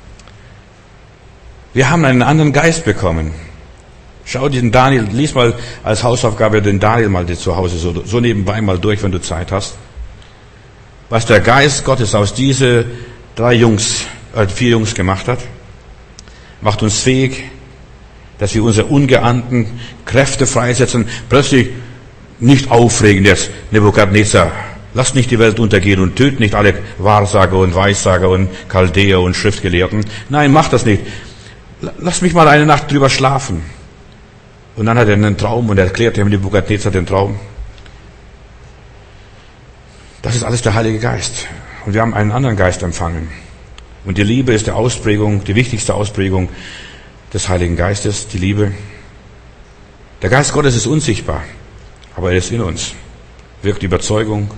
Wir haben einen anderen Geist bekommen. Schau den Daniel, lies mal als Hausaufgabe den Daniel mal zu Hause so nebenbei mal durch, wenn du Zeit hast. was der Geist Gottes aus diese 4 Jungs gemacht hat? Macht uns fähig, dass wir unsere ungeahnten Kräfte freisetzen, plötzlich nicht aufregen jetzt, Nebukadnezar, lasst nicht die Welt untergehen und tötet nicht alle Wahrsager und Weissager und Chaldäer und Schriftgelehrten. Nein, macht das nicht. Lasst mich mal eine Nacht drüber schlafen. Und dann hat er einen Traum und er erklärt dem Nebukadnezar den Traum. Das ist alles der Heilige Geist. Und wir haben einen anderen Geist empfangen. Und die Liebe ist die wichtigste Ausprägung des Heiligen Geistes, die Liebe. Der Geist Gottes ist unsichtbar, aber er ist in uns, wirkt Überzeugung.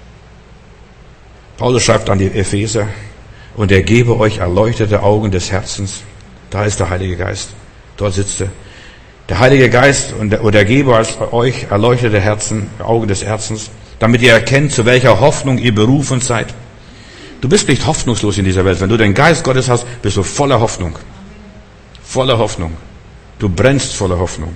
Paulus schreibt an die Epheser, und er gebe euch erleuchtete Augen des Herzens. Da ist der Heilige Geist, dort sitzt er. Der Heilige Geist und er gebe euch erleuchtete Augen des Herzens, damit ihr erkennt, zu welcher Hoffnung ihr berufen seid. Du bist nicht hoffnungslos in dieser Welt. Wenn du den Geist Gottes hast, bist du voller Hoffnung. Voller Hoffnung. Du brennst voller Hoffnung.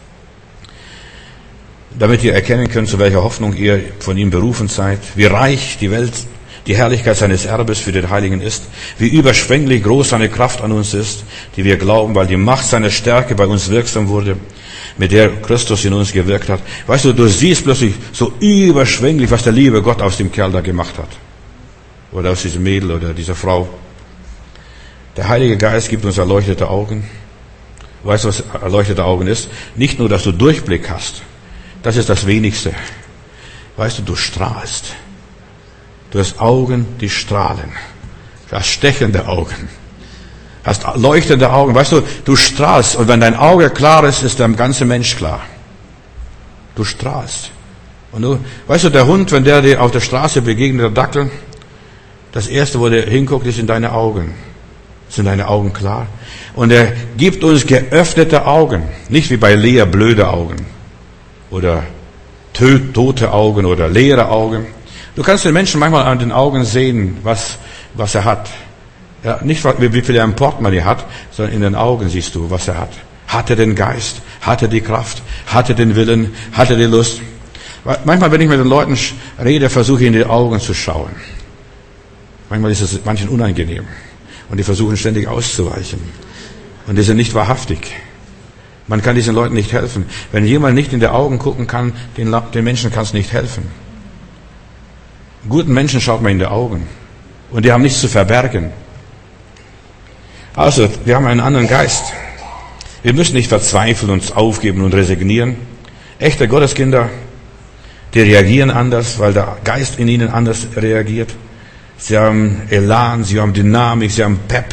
Damit ihr erkennen könnt, zu welcher Hoffnung ihr von ihm berufen seid, wie reich die Herrlichkeit seines Erbes für den Heiligen ist, wie überschwänglich groß seine Kraft an uns ist, die wir glauben, weil die Macht seiner Stärke bei uns wirksam wurde, mit der Christus in uns gewirkt hat. Weißt du, du siehst plötzlich so überschwänglich, was der liebe Gott aus dem Kerl da gemacht hat. Oder aus diesem Mädel oder dieser Frau. Der Heilige Geist gibt uns erleuchtete Augen. Weißt du, was erleuchtete Augen ist? Nicht nur, dass du Durchblick hast. Das ist das Wenigste. Weißt du strahlst. Du hast Augen, die strahlen. Du hast stechende Augen. Du hast leuchtende Augen. Weißt du, du strahlst. Und wenn dein Auge klar ist, ist der ganze Mensch klar. Du strahlst. Und weißt du, der Hund, wenn der dir auf der Straße begegnet, der Dackel, das Erste, wo der hinguckt, ist in deine Augen. Sind deine Augen klar? Und er gibt uns geöffnete Augen. Nicht wie bei Lea blöde Augen. Oder tote Augen oder leere Augen. Du kannst den Menschen manchmal an den Augen sehen, was er hat. Ja, nicht wie viel er im Portemonnaie hat, sondern in den Augen siehst du, was er hat. Hat er den Geist? Hat er die Kraft? Hat er den Willen? Hat er die Lust? Manchmal, wenn ich mit den Leuten rede, versuche ich in die Augen zu schauen. Manchmal ist es manchen unangenehm. Und die versuchen ständig auszuweichen. Und die sind nicht wahrhaftig. Man kann diesen Leuten nicht helfen. Wenn jemand nicht in die Augen gucken kann, den Menschen kann es nicht helfen. Guten Menschen schaut man in die Augen. Und die haben nichts zu verbergen. Also, wir haben einen anderen Geist. Wir müssen nicht verzweifeln, uns aufgeben und resignieren. Echte Gotteskinder, die reagieren anders, weil der Geist in ihnen anders reagiert. Sie haben Elan, sie haben Dynamik, sie haben Pep.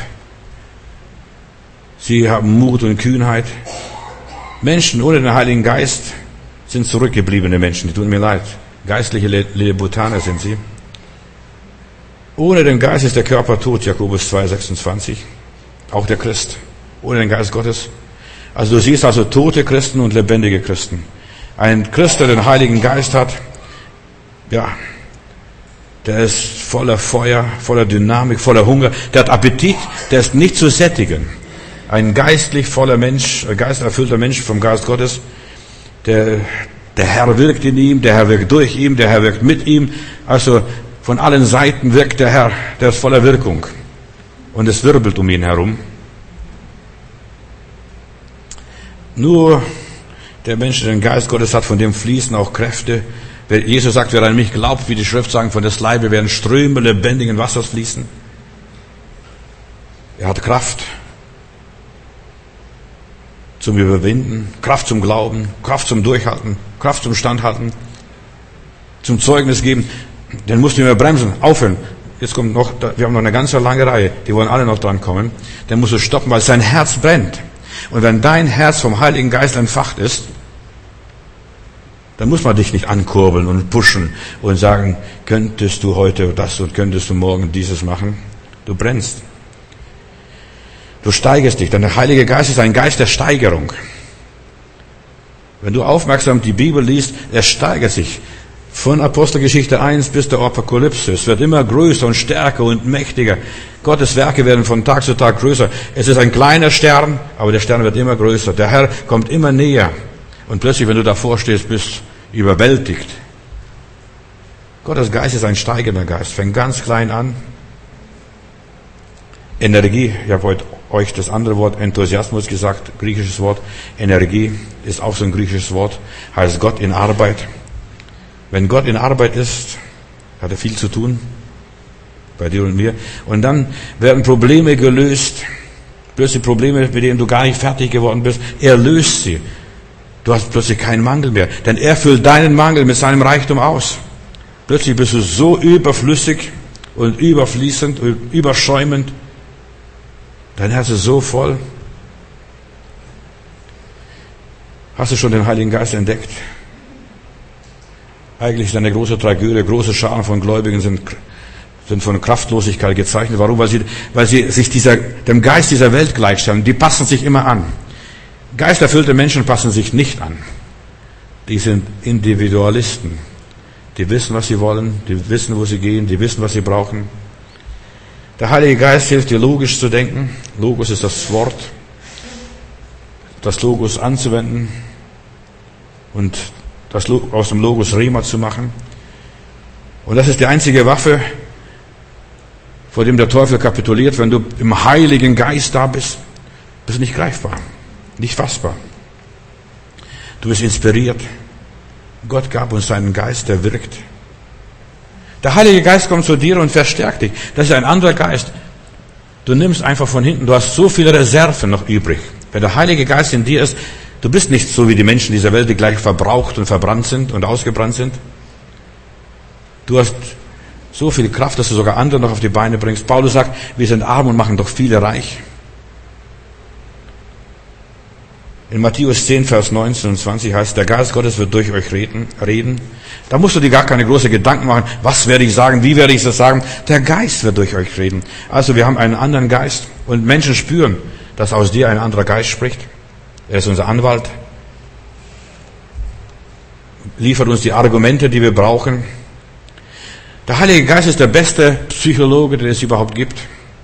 Sie haben Mut und Kühnheit. Menschen ohne den Heiligen Geist sind zurückgebliebene Menschen. Die tun mir leid. Geistliche Lilliputaner sind sie. Ohne den Geist ist der Körper tot, Jakobus 2,26. Auch der Christ. Ohne den Geist Gottes. Also du siehst also tote Christen und lebendige Christen. Ein Christ, der den Heiligen Geist hat, ja, der ist voller Feuer, voller Dynamik, voller Hunger. Der hat Appetit, der ist nicht zu sättigen. Ein geistlich voller Mensch, ein geisterfüllter Mensch vom Geist Gottes, der Herr wirkt in ihm, der Herr wirkt durch ihn, der Herr wirkt mit ihm. Also von allen Seiten wirkt der Herr, der ist voller Wirkung. Und es wirbelt um ihn herum. Nur der Mensch, der den Geist Gottes hat, von dem fließen auch Kräfte. Jesus sagt, wer an mich glaubt, wie die Schrift sagen, von des Leibes werden Ströme lebendigen Wassers fließen. Er hat Kraft zum Überwinden, Kraft zum Glauben, Kraft zum Durchhalten, Kraft zum Standhalten, zum Zeugnis geben. Den musst du nicht mehr bremsen, aufhören. Jetzt kommt noch, wir haben noch eine ganze lange Reihe, die wollen alle noch dran kommen. Den musst du stoppen, weil sein Herz brennt. Und wenn dein Herz vom Heiligen Geist entfacht ist, dann muss man dich nicht ankurbeln und pushen und sagen, könntest du heute das und könntest du morgen dieses machen. Du brennst. Du steigerst dich, denn der Heilige Geist ist ein Geist der Steigerung. Wenn du aufmerksam die Bibel liest, er steigert sich. Von Apostelgeschichte 1 bis der Apokalypse. Es wird immer größer und stärker und mächtiger. Gottes Werke werden von Tag zu Tag größer. Es ist ein kleiner Stern, aber der Stern wird immer größer. Der Herr kommt immer näher. Und plötzlich, wenn du davor stehst, bist du überwältigt. Gottes Geist ist ein steigender Geist, fängt ganz klein an. Energie, ich habe heute euch das andere Wort Enthusiasmus gesagt, griechisches Wort. Energie ist auch so ein griechisches Wort, heißt Gott in Arbeit. Wenn Gott in Arbeit ist, hat er viel zu tun, bei dir und mir. Und dann werden Probleme gelöst, plötzlich Probleme, mit denen du gar nicht fertig geworden bist. Er löst sie. Du hast plötzlich keinen Mangel mehr, denn er füllt deinen Mangel mit seinem Reichtum aus. Plötzlich bist du so überflüssig und überfließend und überschäumend. Dein Herz ist so voll. Hast du schon den Heiligen Geist entdeckt? Eigentlich ist eine große Tragödie. Große Scharen von Gläubigen sind von Kraftlosigkeit gezeichnet. Warum? Weil sie sich dem Geist dieser Welt gleichstellen. Die passen sich immer an. Geisterfüllte Menschen passen sich nicht an. Die sind Individualisten. Die wissen, was sie wollen. Die wissen, wo sie gehen. Die wissen, was sie brauchen. Der Heilige Geist hilft dir, logisch zu denken. Logos ist das Wort. Das Logos anzuwenden und aus dem Logos Rema zu machen. Und das ist die einzige Waffe, vor dem der Teufel kapituliert. Wenn du im Heiligen Geist da bist, bist du nicht greifbar, nicht fassbar. Du bist inspiriert. Gott gab uns seinen Geist, der wirkt. Der Heilige Geist kommt zu dir und verstärkt dich. Das ist ein anderer Geist. Du nimmst einfach von hinten. Du hast so viele Reserven noch übrig. Wenn der Heilige Geist in dir ist, du bist nicht so wie die Menschen dieser Welt, die gleich verbraucht und verbrannt sind und ausgebrannt sind. Du hast so viel Kraft, dass du sogar andere noch auf die Beine bringst. Paulus sagt, wir sind arm und machen doch viele reich. In Matthäus 10, Vers 19 und 20 heißt, der Geist Gottes wird durch euch reden. Da musst du dir gar keine großen Gedanken machen, was werde ich sagen, wie werde ich das sagen. Der Geist wird durch euch reden. Also wir haben einen anderen Geist und Menschen spüren, dass aus dir ein anderer Geist spricht. Er ist unser Anwalt, liefert uns die Argumente, die wir brauchen. Der Heilige Geist ist der beste Psychologe, den es überhaupt gibt.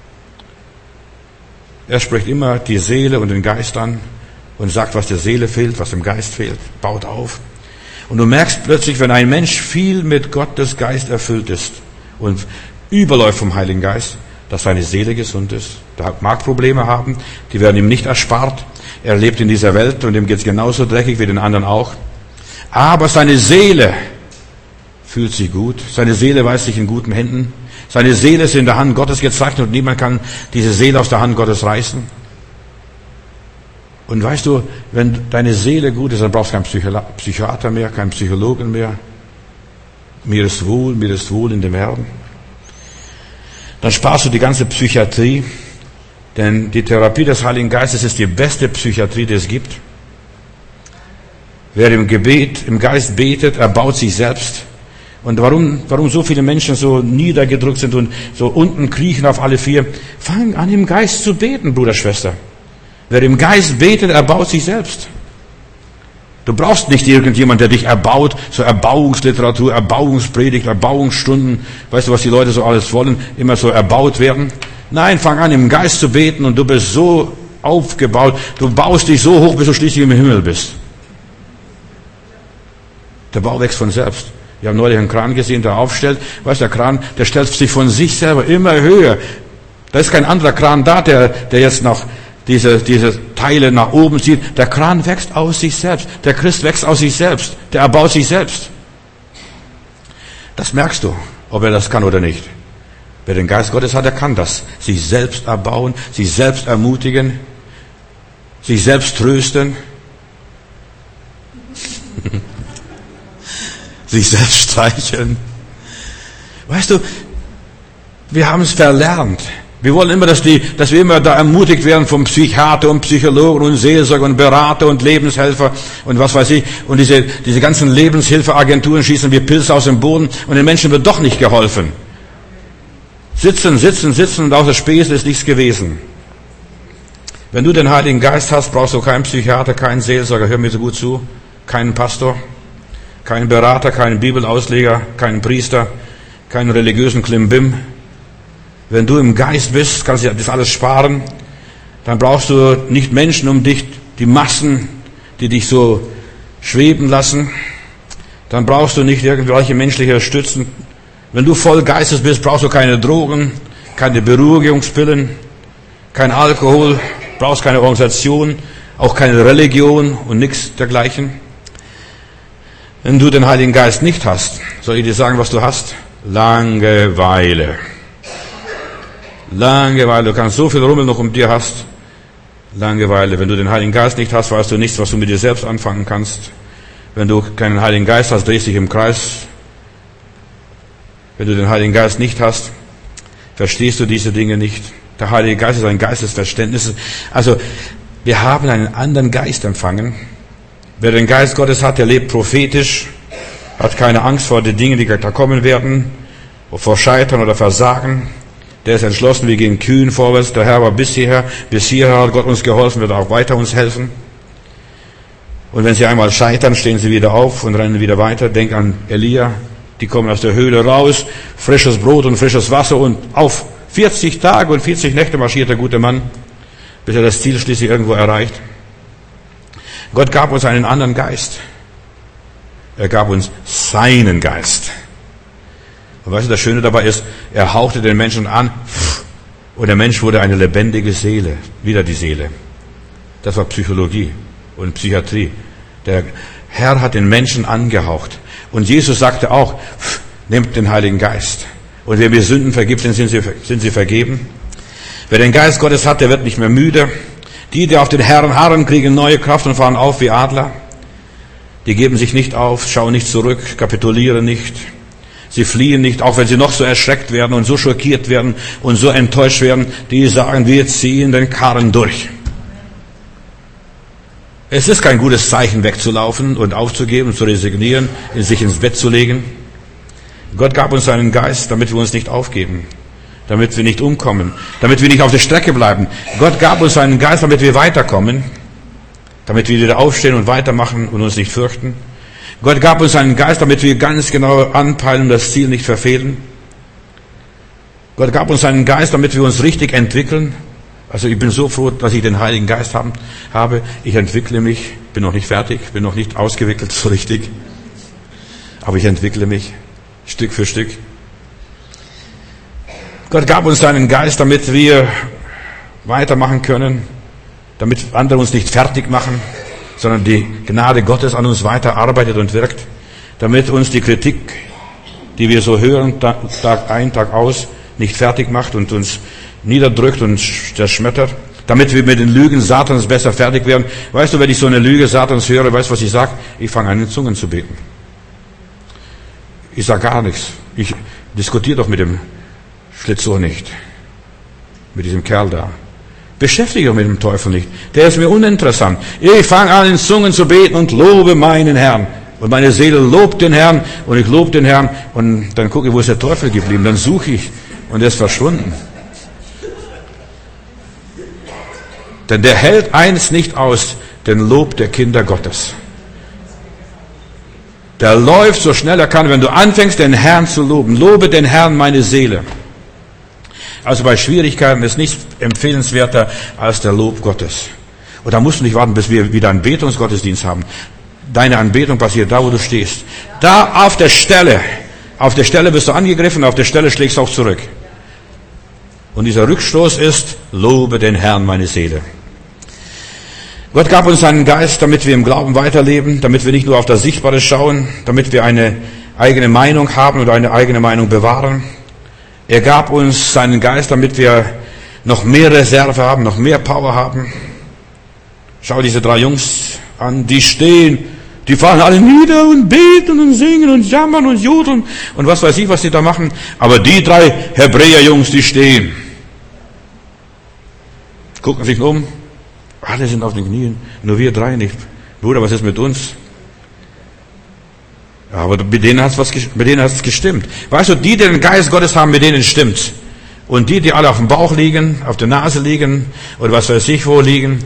Er spricht immer die Seele und den Geist an und sagt, was der Seele fehlt, was dem Geist fehlt, baut auf. Und du merkst plötzlich, wenn ein Mensch viel mit Gottes Geist erfüllt ist und überläuft vom Heiligen Geist, dass seine Seele gesund ist. Der mag Probleme haben, die werden ihm nicht erspart. Er lebt in dieser Welt und ihm geht es genauso dreckig wie den anderen auch. Aber seine Seele fühlt sich gut. Seine Seele weiß sich in guten Händen. Seine Seele ist in der Hand Gottes gezeichnet und niemand kann diese Seele aus der Hand Gottes reißen. Und weißt du, wenn deine Seele gut ist, dann brauchst du keinen Psychiater mehr, keinen Psychologen mehr. Mir ist wohl in dem Herrn. Dann sparst du die ganze Psychiatrie, denn die Therapie des Heiligen Geistes ist die beste Psychiatrie, die es gibt. Wer im Geist betet, erbaut sich selbst. Und warum so viele Menschen so niedergedrückt sind und so unten kriechen auf alle vier? Fang an, im Geist zu beten, Bruder, Schwester. Wer im Geist betet, erbaut sich selbst. Du brauchst nicht irgendjemand, der dich erbaut, so Erbauungsliteratur, Erbauungspredigt, Erbauungsstunden. Weißt du, was die Leute so alles wollen? Immer so erbaut werden. Nein, fang an, im Geist zu beten und du bist so aufgebaut. Du baust dich so hoch, bis du schließlich im Himmel bist. Der Bau wächst von selbst. Wir haben neulich einen Kran gesehen, der aufstellt. Weißt du, der Kran, der stellt sich von sich selber immer höher. Da ist kein anderer Kran da, der jetzt noch diese Teile nach oben zieht. Der Kran wächst aus sich selbst. Der Christ wächst aus sich selbst. Der erbaut sich selbst. Das merkst du, ob er das kann oder nicht. Wer den Geist Gottes hat, der kann das. Sich selbst erbauen, sich selbst ermutigen, sich selbst trösten, sich selbst streicheln. Weißt du, wir haben es verlernt. Wir wollen immer, dass wir immer da ermutigt werden vom Psychiater und Psychologen und Seelsorger und Berater und Lebenshelfer und was weiß ich. Und diese ganzen Lebenshilfeagenturen schießen wie Pilze aus dem Boden und den Menschen wird doch nicht geholfen. Sitzen und außer Späße ist nichts gewesen. Wenn du den Heiligen Geist hast, brauchst du keinen Psychiater, keinen Seelsorger, hör mir so gut zu, keinen Pastor, keinen Berater, keinen Bibelausleger, keinen Priester, keinen religiösen Klimbim. Wenn du im Geist bist, kannst du das alles sparen. Dann brauchst du nicht Menschen um dich, die Massen, die dich so schweben lassen. Dann brauchst du nicht irgendwelche menschliche Stützen, Wenn du voll Geistes bist, brauchst du keine Drogen, keine Beruhigungspillen, kein Alkohol, brauchst keine Organisation, auch keine Religion und nichts dergleichen. Wenn du den Heiligen Geist nicht hast, soll ich dir sagen, was du hast? Langeweile. Langeweile. Du kannst so viel Rummel noch um dir hast. Langeweile. Wenn du den Heiligen Geist nicht hast, weißt du nichts, was du mit dir selbst anfangen kannst. Wenn du keinen Heiligen Geist hast, drehst du dich im Kreis. Wenn du den Heiligen Geist nicht hast, verstehst du diese Dinge nicht. Der Heilige Geist ist ein Geist des Verständnisses. Also, wir haben einen anderen Geist empfangen. Wer den Geist Gottes hat, der lebt prophetisch, hat keine Angst vor den Dingen, die da kommen werden, vor Scheitern oder Versagen. Der ist entschlossen, wir gehen kühn vorwärts. Der Herr war bis hierher hat Gott uns geholfen, wird auch weiter uns helfen. Und wenn sie einmal scheitern, stehen sie wieder auf und rennen wieder weiter. Denk an Elia, die kommen aus der Höhle raus, frisches Brot und frisches Wasser und auf 40 Tage und 40 Nächte marschiert der gute Mann, bis er das Ziel schließlich irgendwo erreicht. Gott gab uns einen anderen Geist. Er gab uns seinen Geist. Und weißt du, das Schöne dabei ist, er hauchte den Menschen an und der Mensch wurde eine lebendige Seele. Wieder die Seele. Das war Psychologie und Psychiatrie. Der Herr hat den Menschen angehaucht. Und Jesus sagte auch, nehmt den Heiligen Geist. Und wer mir Sünden vergibt, sind sie vergeben. Wer den Geist Gottes hat, der wird nicht mehr müde. Die auf den Herrn harren, kriegen neue Kraft und fahren auf wie Adler. Die geben sich nicht auf, schauen nicht zurück, kapitulieren nicht. Sie fliehen nicht, auch wenn sie noch so erschreckt werden und so schockiert werden und so enttäuscht werden. Die sagen, wir ziehen den Karren durch. Es ist kein gutes Zeichen, wegzulaufen und aufzugeben, zu resignieren, sich ins Bett zu legen. Gott gab uns seinen Geist, damit wir uns nicht aufgeben, damit wir nicht umkommen, damit wir nicht auf der Strecke bleiben. Gott gab uns seinen Geist, damit wir weiterkommen, damit wir wieder aufstehen und weitermachen und uns nicht fürchten. Gott gab uns seinen Geist, damit wir ganz genau anpeilen und das Ziel nicht verfehlen. Gott gab uns seinen Geist, damit wir uns richtig entwickeln. Also ich bin so froh, dass ich den Heiligen Geist habe. Ich entwickle mich, bin noch nicht fertig, bin noch nicht ausgewickelt so richtig. Aber ich entwickle mich Stück für Stück. Gott gab uns seinen Geist, damit wir weitermachen können, damit andere uns nicht fertig machen, sondern die Gnade Gottes an uns weiter arbeitet und wirkt, damit uns die Kritik, die wir so hören, Tag ein, Tag aus, nicht fertig macht und uns niederdrückt und zerschmettert, damit wir mit den Lügen Satans besser fertig werden. Weißt du, wenn ich so eine Lüge Satans höre, weißt du, was ich sage? Ich fange an, in Zungen zu beten. Ich sage gar nichts. Ich diskutiere doch mit dem Schlitzohr nicht. Mit diesem Kerl da. Beschäftige dich mit dem Teufel nicht. Der ist mir uninteressant. Ich fange an, in Zungen zu beten und lobe meinen Herrn. Und meine Seele lobt den Herrn und ich lobe den Herrn. Und dann gucke ich, wo ist der Teufel geblieben. Dann suche ich und er ist verschwunden. Denn der hält eins nicht aus, den Lob der Kinder Gottes. Der läuft so schnell er kann, wenn du anfängst, den Herrn zu loben. Lobe den Herrn, meine Seele. Also bei Schwierigkeiten ist nichts empfehlenswerter als der Lob Gottes. Und da musst du nicht warten, bis wir wieder einen Betungsgottesdienst haben. Deine Anbetung passiert da, wo du stehst. Da auf der Stelle wirst du angegriffen, auf der Stelle schlägst du auch zurück. Und dieser Rückstoß ist, lobe den Herrn, meine Seele. Gott gab uns seinen Geist, damit wir im Glauben weiterleben, damit wir nicht nur auf das Sichtbare schauen, damit wir eine eigene Meinung haben oder eine eigene Meinung bewahren. Er gab uns seinen Geist, damit wir noch mehr Reserve haben, noch mehr Power haben. Schau diese 3 Jungs an, die stehen, die fahren alle nieder und beten und singen und jammern und jodeln und was weiß ich, was die da machen. Aber die 3 Hebräer-Jungs, die stehen, gucken sich um, alle sind auf den Knien, nur wir 3 nicht. Bruder, was ist mit uns? Aber mit denen hat es gestimmt. Weißt du, die den Geist Gottes haben, mit denen stimmt's. Und die alle auf dem Bauch liegen, auf der Nase liegen, oder was weiß ich wo liegen,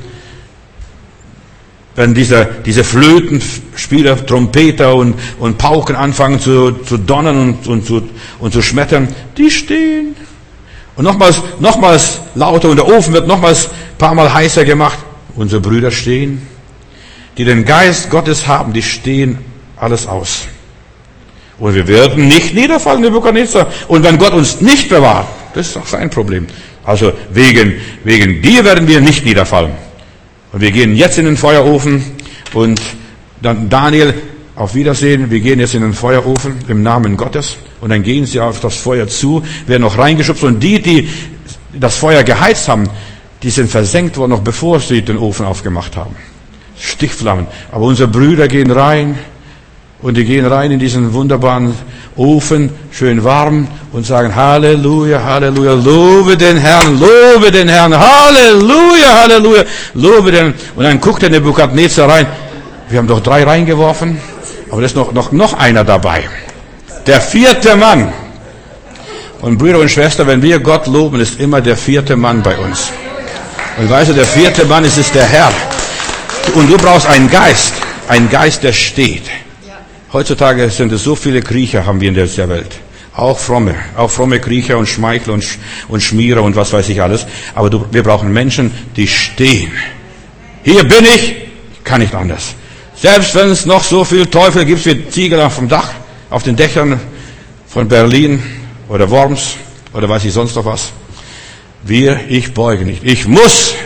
wenn diese Flötenspieler, Trompeter und Pauken anfangen zu donnern und zu schmettern, die stehen. Und nochmals lauter und der Ofen wird nochmals ein paar Mal heißer gemacht. Unsere Brüder stehen, die den Geist Gottes haben, die stehen alles aus. Und wir werden nicht niederfallen, Nebukadnezar. Und wenn Gott uns nicht bewahrt, das ist auch sein Problem. Also wegen dir werden wir nicht niederfallen. Und wir gehen jetzt in den Feuerofen und dann Daniel, auf Wiedersehen, wir gehen jetzt in den Feuerofen im Namen Gottes und dann gehen sie auf das Feuer zu, werden noch reingeschubst und die das Feuer geheizt haben, die sind versenkt worden, noch bevor sie den Ofen aufgemacht haben. Stichflammen. Aber unsere Brüder gehen rein und die gehen rein in diesen wunderbaren Ofen, schön warm und sagen Halleluja, Halleluja, lobe den Herrn, Halleluja, Halleluja, lobe den. Und dann guckt der Nebukadnezar rein. Wir haben doch 3 reingeworfen, aber da ist noch einer dabei. Der 4. Mann. Und Brüder und Schwestern, wenn wir Gott loben, ist immer der 4. Mann bei uns. Und weißt du, der 4. Mann ist der Herr. Und du brauchst einen Geist, der steht. Heutzutage sind es so viele Kriecher, haben wir in dieser Welt. Auch fromme Kriecher und Schmeichler und Schmierer und was weiß ich alles. Aber wir brauchen Menschen, die stehen. Hier bin ich, kann nicht anders. Selbst wenn es noch so viel Teufel gibt wie Ziegel auf dem Dach, auf den Dächern von Berlin oder Worms oder weiß ich sonst noch was. Ich beuge nicht. Ich muss.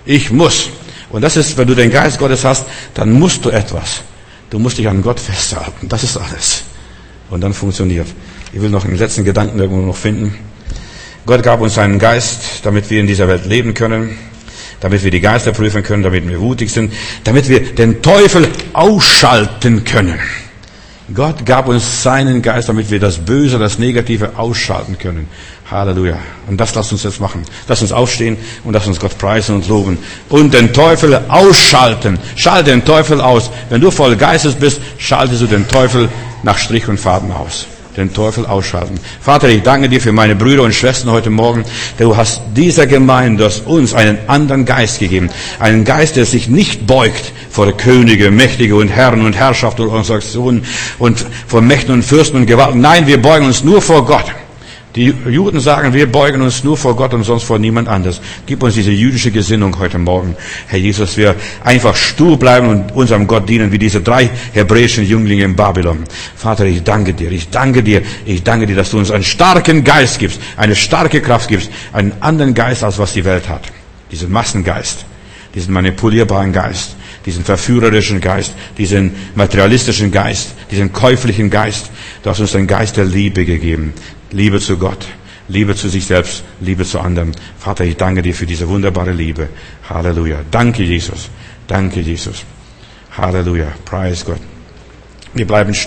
Und das ist, wenn du den Geist Gottes hast, dann musst du etwas. Du musst dich an Gott festhalten. Das ist alles. Und dann funktioniert. Ich will noch einen letzten Gedanken irgendwo noch finden. Gott gab uns seinen Geist, damit wir in dieser Welt leben können, damit wir die Geister prüfen können, damit wir mutig sind, damit wir den Teufel ausschalten können. Gott gab uns seinen Geist, damit wir das Böse, das Negative ausschalten können. Halleluja. Und das lasst uns jetzt machen. Lasst uns aufstehen und lasst uns Gott preisen und loben. Und den Teufel ausschalten. Schalte den Teufel aus. Wenn du voll Geistes bist, schaltest du den Teufel nach Strich und Faden aus. Den Teufel ausschalten. Vater, ich danke dir für meine Brüder und Schwestern heute Morgen. Du hast dieser Gemeinde, du hast uns einen anderen Geist gegeben. Einen Geist, der sich nicht beugt vor Könige, Mächtige und Herren und Herrschaft und Organisationen und vor Mächten und Fürsten und Gewalten. Nein, wir beugen uns nur vor Gott. Die Juden sagen, wir beugen uns nur vor Gott und sonst vor niemand anders. Gib uns diese jüdische Gesinnung heute Morgen. Herr Jesus, wir einfach stur bleiben und unserem Gott dienen, wie diese 3 hebräischen Jünglinge in Babylon. Vater, ich danke dir, dass du uns einen starken Geist gibst, eine starke Kraft gibst, einen anderen Geist, als was die Welt hat. Diesen Massengeist, diesen manipulierbaren Geist, diesen verführerischen Geist, diesen materialistischen Geist, diesen käuflichen Geist. Du hast uns den Geist der Liebe gegeben. Liebe zu Gott, Liebe zu sich selbst, Liebe zu anderen. Vater, ich danke dir für diese wunderbare Liebe. Halleluja. Danke, Jesus. Danke, Jesus. Halleluja. Preis Gott. Wir bleiben